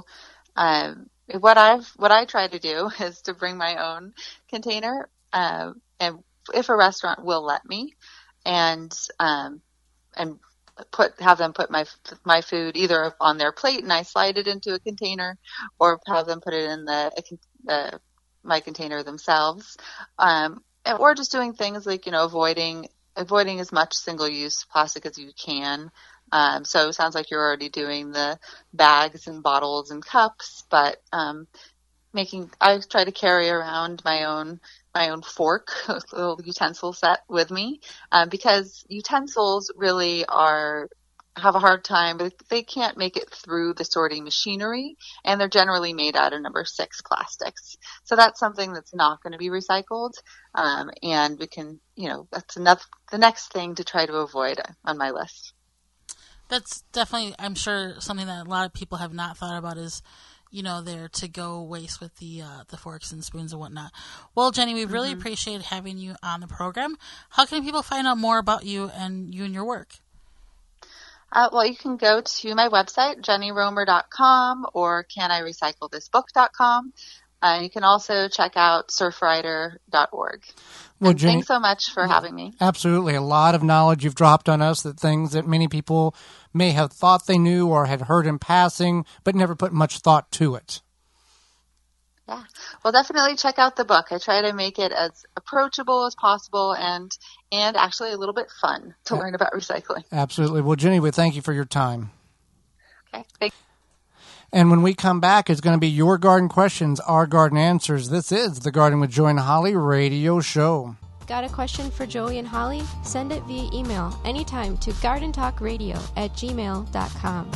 um, what I've what I try to do is to bring my own container, uh, and if a restaurant will let me, and um, and put have them put my my food either on their plate and I slide it into a container, or have them put it in the uh, my container themselves, um, or just doing things like, you know, avoiding avoiding as much single-use plastic as you can. Um, so it sounds like you're already doing the bags and bottles and cups, but um, making I try to carry around my own my own fork, little utensil set with me, um, because utensils really are have a hard time, but they can't make it through the sorting machinery, and they're generally made out of number six plastics. So that's something that's not going to be recycled, um, and we can, you know, that's enough. The next thing to try to avoid on my list. That's definitely, I'm sure, something that a lot of people have not thought about is, you know, their to-go waste with the uh, the forks and spoons and whatnot. Well, Jenny, we really mm-hmm. appreciated having you on the program. How can people find out more about you and you and your work? Uh, well, you can go to my website, jenny romer dot com, or can I recycle this book dot com. Uh, you can also check out surfrider dot org. Well, Jenny, thanks so much for having me. Absolutely. A lot of knowledge you've dropped on us, that things that many people may have thought they knew or had heard in passing, but never put much thought to it. Yeah. Well, definitely check out the book. I try to make it as approachable as possible and and actually a little bit fun to learn about recycling. Absolutely. Well, Jenny, we thank you for your time. Okay. Thank you. And when we come back, it's going to be your garden questions, our garden answers. This is the Garden with Joey and Holly radio show. Got a question for Joey and Holly? Send it via email anytime to gardentalkradio at gmail dot com.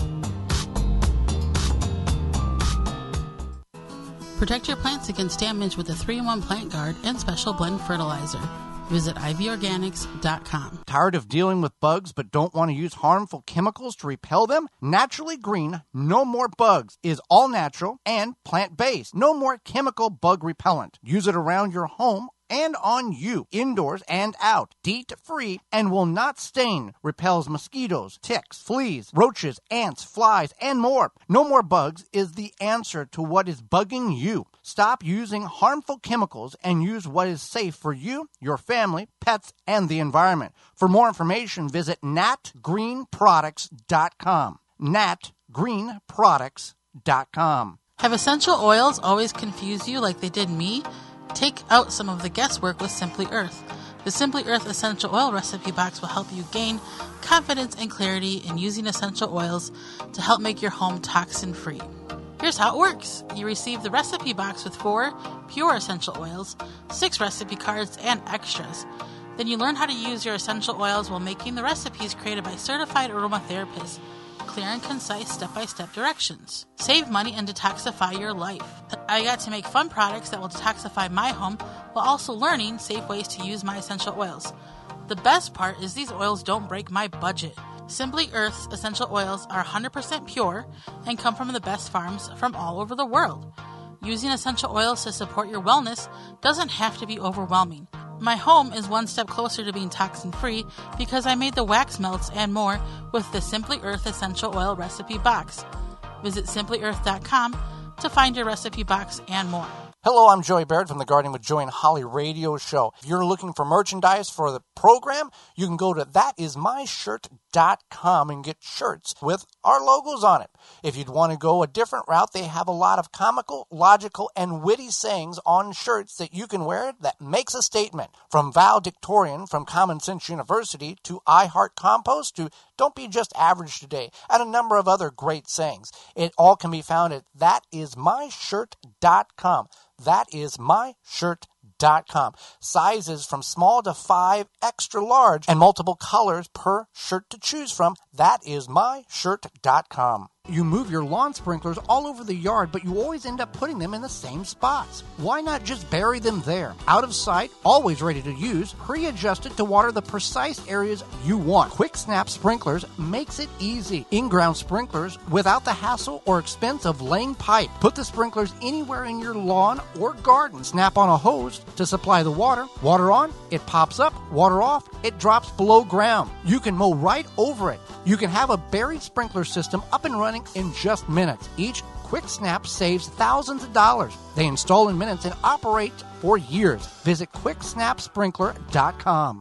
Protect your plants against damage with a three in one plant guard and special blend fertilizer. Visit ivy organics dot com. Tired of dealing with bugs but don't want to use harmful chemicals to repel them? Naturally Green No More Bugs is all natural and plant-based. No more chemical bug repellent. Use it around your home and on you, indoors and out, DEET-free, and will not stain. Repels mosquitoes, ticks, fleas, roaches, ants, flies, and more. No More Bugs is the answer to what is bugging you. Stop using harmful chemicals and use what is safe for you, your family, pets, and the environment. For more information, visit nat green products dot com. nat green products dot com. Have essential oils always confused you like they did me? Take out some of the guesswork with Simply Earth. The Simply Earth Essential Oil Recipe Box will help you gain confidence and clarity in using essential oils to help make your home toxin-free. Here's how it works. You receive the recipe box with four pure essential oils, six recipe cards, and extras. Then you learn how to use your essential oils while making the recipes created by certified aromatherapists. Clear and concise step-by-step directions. Save money and detoxify your life. I got to make fun products that will detoxify my home while also learning safe ways to use my essential oils. The best part is these oils don't break my budget. Simply Earth's essential oils are one hundred percent pure and come from the best farms from all over the world. Using essential oils to support your wellness doesn't have to be overwhelming. My home is one step closer to being toxin-free because I made the wax melts and more with the Simply Earth Essential Oil Recipe Box. Visit simply earth dot com to find your recipe box and more. Hello, I'm Joey Baird from the Gardening with Joey and Holly radio show. If you're looking for merchandise for the program, you can go to that is my shirt dot com and get shirts with our logos on it. If you'd want to go a different route, they have a lot of comical, logical, and witty sayings on shirts that you can wear that makes a statement. From valedictorian from Common Sense University to I Heart Compost to Don't Be Just Average Today, and a number of other great sayings. It all can be found at that is my shirt dot com. that is my shirt dot com. Sizes from small to five, extra large, and multiple colors per shirt to choose from. that is my shirt dot com. You move your lawn sprinklers all over the yard, but you always end up putting them in the same spots. Why not just bury them there? Out of sight, always ready to use, pre-adjusted to water the precise areas you want. Quick Snap Sprinklers makes it easy. In-ground sprinklers without the hassle or expense of laying pipe. Put the sprinklers anywhere in your lawn or garden. Snap on a hose to supply the water. Water on, it pops up. Water off, it drops below ground. You can mow right over it. You can have a buried sprinkler system up and running in just minutes. Each Quick Snap saves thousands of dollars. They install in minutes and operate for years. Visit quick snap sprinkler dot com.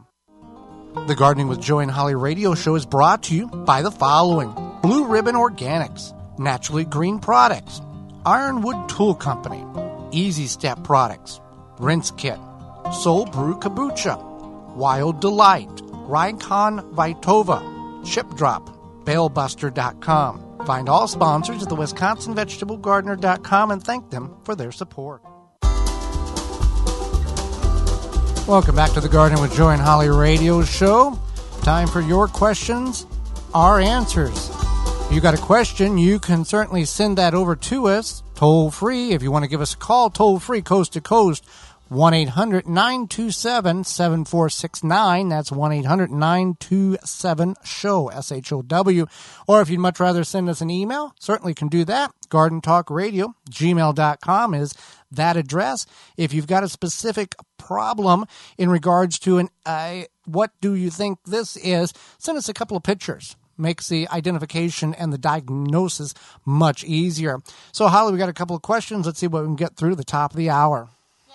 The Gardening with Joey and Holly radio show is brought to you by the following: Blue Ribbon Organics, Naturally Green Products, Ironwood Tool Company, Easy Step Products, Rinse Kit, Soul Brew Kombucha, Wild Delight, Rykon Vitova, Chip Drop, Bale Buster dot com. Find all sponsors at the Wisconsin Vegetable Gardener dot com and thank them for their support. Welcome back to the Garden with Joy and Holly radio show. Time for your questions, our answers. If you got a question, you can certainly send that over to us toll free. If you want to give us a call, toll free, coast to coast, one eight hundred nine two seven seven four six nine. That's one eight hundred nine two seven show, S H O W. Or if you'd much rather send us an email, certainly can do that. garden talk radio gmail dot com is that address. If you've got a specific problem in regards to an uh, what do you think this is, send us a couple of pictures. Makes the identification and the diagnosis much easier. So, Holly, we got a couple of questions. Let's see what we can get through the top of the hour.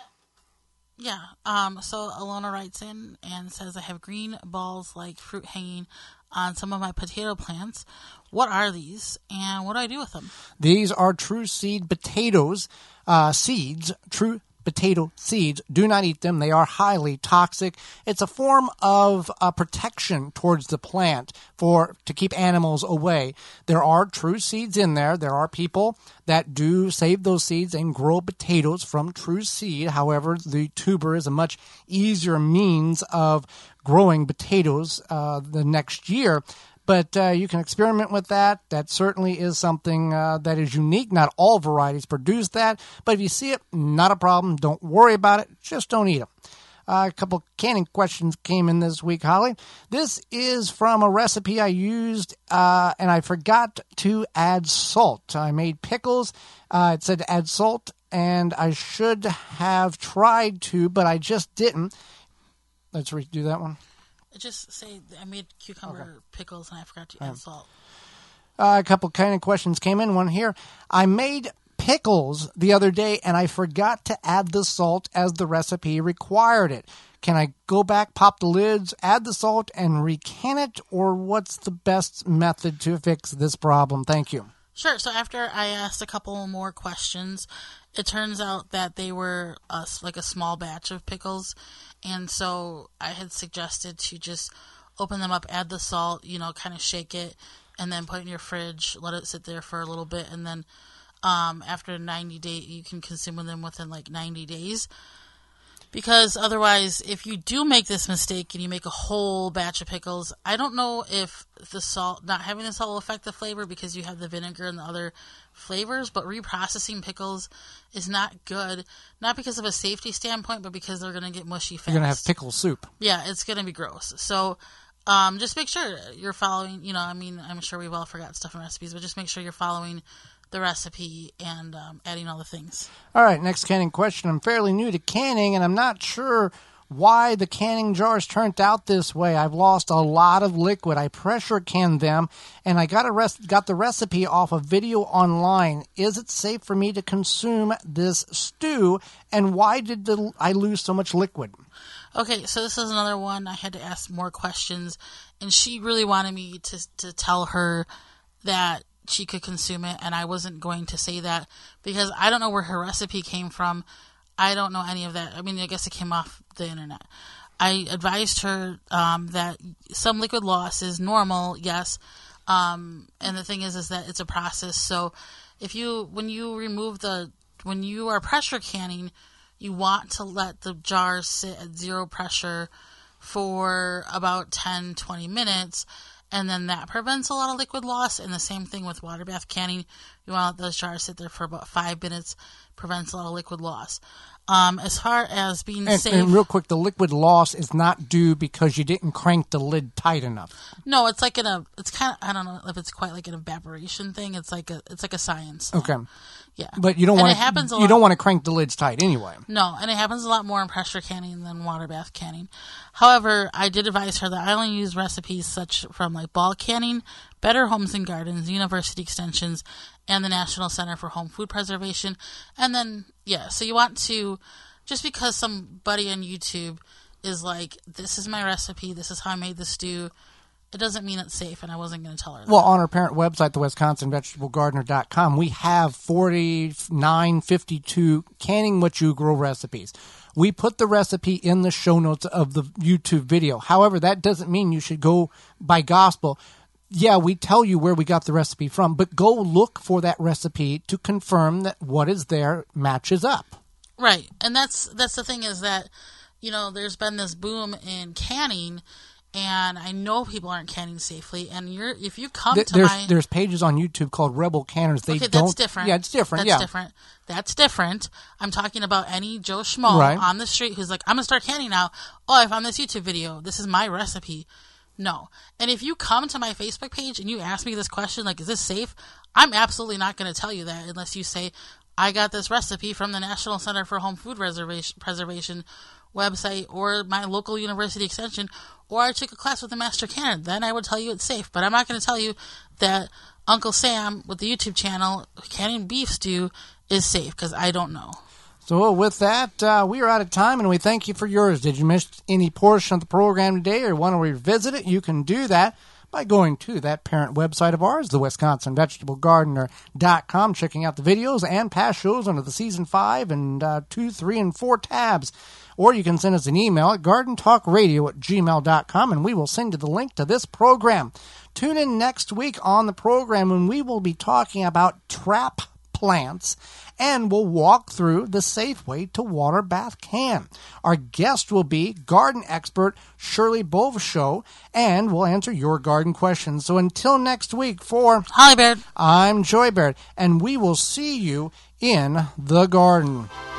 Yeah, um, so Alona writes in and says, I have green balls like fruit hanging on some of my potato plants. What are these, and what do I do with them? These are true seed potatoes, uh, seeds, true potato seeds. Do not eat them. They are highly toxic. It's a form of uh, protection towards the plant for to keep animals away. There are true seeds in there. There are people that do save those seeds and grow potatoes from true seed. However, the tuber is a much easier means of growing potatoes uh, the next year. But uh, you can experiment with that. That certainly is something uh, that is unique. Not all varieties produce that. But if you see it, not a problem. Don't worry about it. Just don't eat them. Uh, a couple canning questions came in this week, Holly. This is from a recipe I used, uh, and I forgot to add salt. I made pickles. Uh, it said to add salt, and I should have tried to, but I just didn't. Let's redo that one. Just say I made cucumber okay. pickles and I forgot to add um, salt. Uh, a couple kind of questions came in. One here. I made pickles the other day and I forgot to add the salt as the recipe required it. Can I go back, pop the lids, add the salt, and recan it? Or what's the best method to fix this problem? Thank you. Sure. So after I asked a couple more questions, it turns out that they were uh, like a small batch of pickles. And so I had suggested to just open them up, add the salt, you know, kind of shake it, and then put it in your fridge, let it sit there for a little bit. And then um, after ninety days, you can consume them within like ninety days. Because otherwise, if you do make this mistake and you make a whole batch of pickles, I don't know if the salt, not having the salt will affect the flavor because you have the vinegar and the other flavors, but reprocessing pickles is not good. Not because of a safety standpoint, but because they're going to get mushy fast. You're going to have pickle soup. Yeah, it's going to be gross. So um, just make sure you're following, you know, I mean, I'm sure we've all forgot stuff in recipes, but just make sure you're following the recipe and um, adding all the things. All right, next canning question. I'm fairly new to canning, and I'm not sure why the canning jars turned out this way. I've lost a lot of liquid. I pressure canned them, and I got a res- got the recipe off a video online. Is it safe for me to consume this stew, and why did the, I lose so much liquid? Okay, so this is another one. I had to ask more questions, and she really wanted me to to tell her that she could consume it, and I wasn't going to say that because I don't know where her recipe came from. I don't know any of that. I mean, I guess it came off the internet. I advised her um, that some liquid loss is normal, yes, um, and the thing is, is that it's a process. So, if you when you remove the when you are pressure canning, you want to let the jars sit at zero pressure for about ten, twenty minutes. And then that prevents a lot of liquid loss. And the same thing with water bath canning. You want to let those jars sit there for about five minutes. Prevents a lot of liquid loss. Um, as far as being and, safe... And real quick, the liquid loss is not due because you didn't crank the lid tight enough. No, it's like in a... It's kind of... I don't know if it's quite like an evaporation thing. It's like a It's like a science. Okay. Yeah. But you don't want to... You don't want to crank the lids tight anyway. No, and it happens a lot more in pressure canning than water bath canning. However, I did advise her that I only use recipes such from like Ball Canning, Better Homes and Gardens, University Extensions, and the National Center for Home Food Preservation. And then, yeah, so you want to, just because somebody on YouTube is like, this is my recipe, this is how I made the stew, it doesn't mean it's safe, and I wasn't going to tell her that. Well, on our parent website, the wisconsin vegetable gardener dot com, we have forty-nine fifty-two canning what you grow recipes. We put the recipe in the show notes of the YouTube video. However, that doesn't mean you should go by gospel. Yeah, we tell you where we got the recipe from, but go look for that recipe to confirm that what is there matches up. Right, and that's that's the thing is that, you know, there's been this boom in canning, and I know people aren't canning safely. And you're if you come Th- to there's, my there's pages on YouTube called Rebel Canners. They okay, don't. that's different. Yeah, it's different. That's yeah, different. That's different. I'm talking about any Joe Schmo Right. on the street who's like, I'm gonna start canning now. Oh, I found this YouTube video. This is my recipe. No. And if you come to my Facebook page and you ask me this question, like, is this safe? I'm absolutely not going to tell you that unless you say, I got this recipe from the National Center for Home Food Reservation, Preservation website or my local university extension, or I took a class with the master canner. Then I would tell you it's safe. But I'm not going to tell you that Uncle Sam with the YouTube channel, Canning Beef Stew, is safe, because I don't know. So with that, uh, we are out of time, and we thank you for yours. Did you miss any portion of the program today or want to revisit it? You can do that by going to that parent website of ours, the wisconsin vegetable gardener dot com, checking out the videos and past shows under the Season five and uh, two, three, and four tabs. Or you can send us an email at garden talk radio at gmail dot com, and we will send you the link to this program. Tune in next week on the program when we will be talking about trap plants, and we'll walk through the safe way to water bath can. Our guest will be garden expert Shirley Boveshow, and we'll answer your garden questions. So until next week, for Holly Baird, I'm Joy Baird, and we will see you in the garden.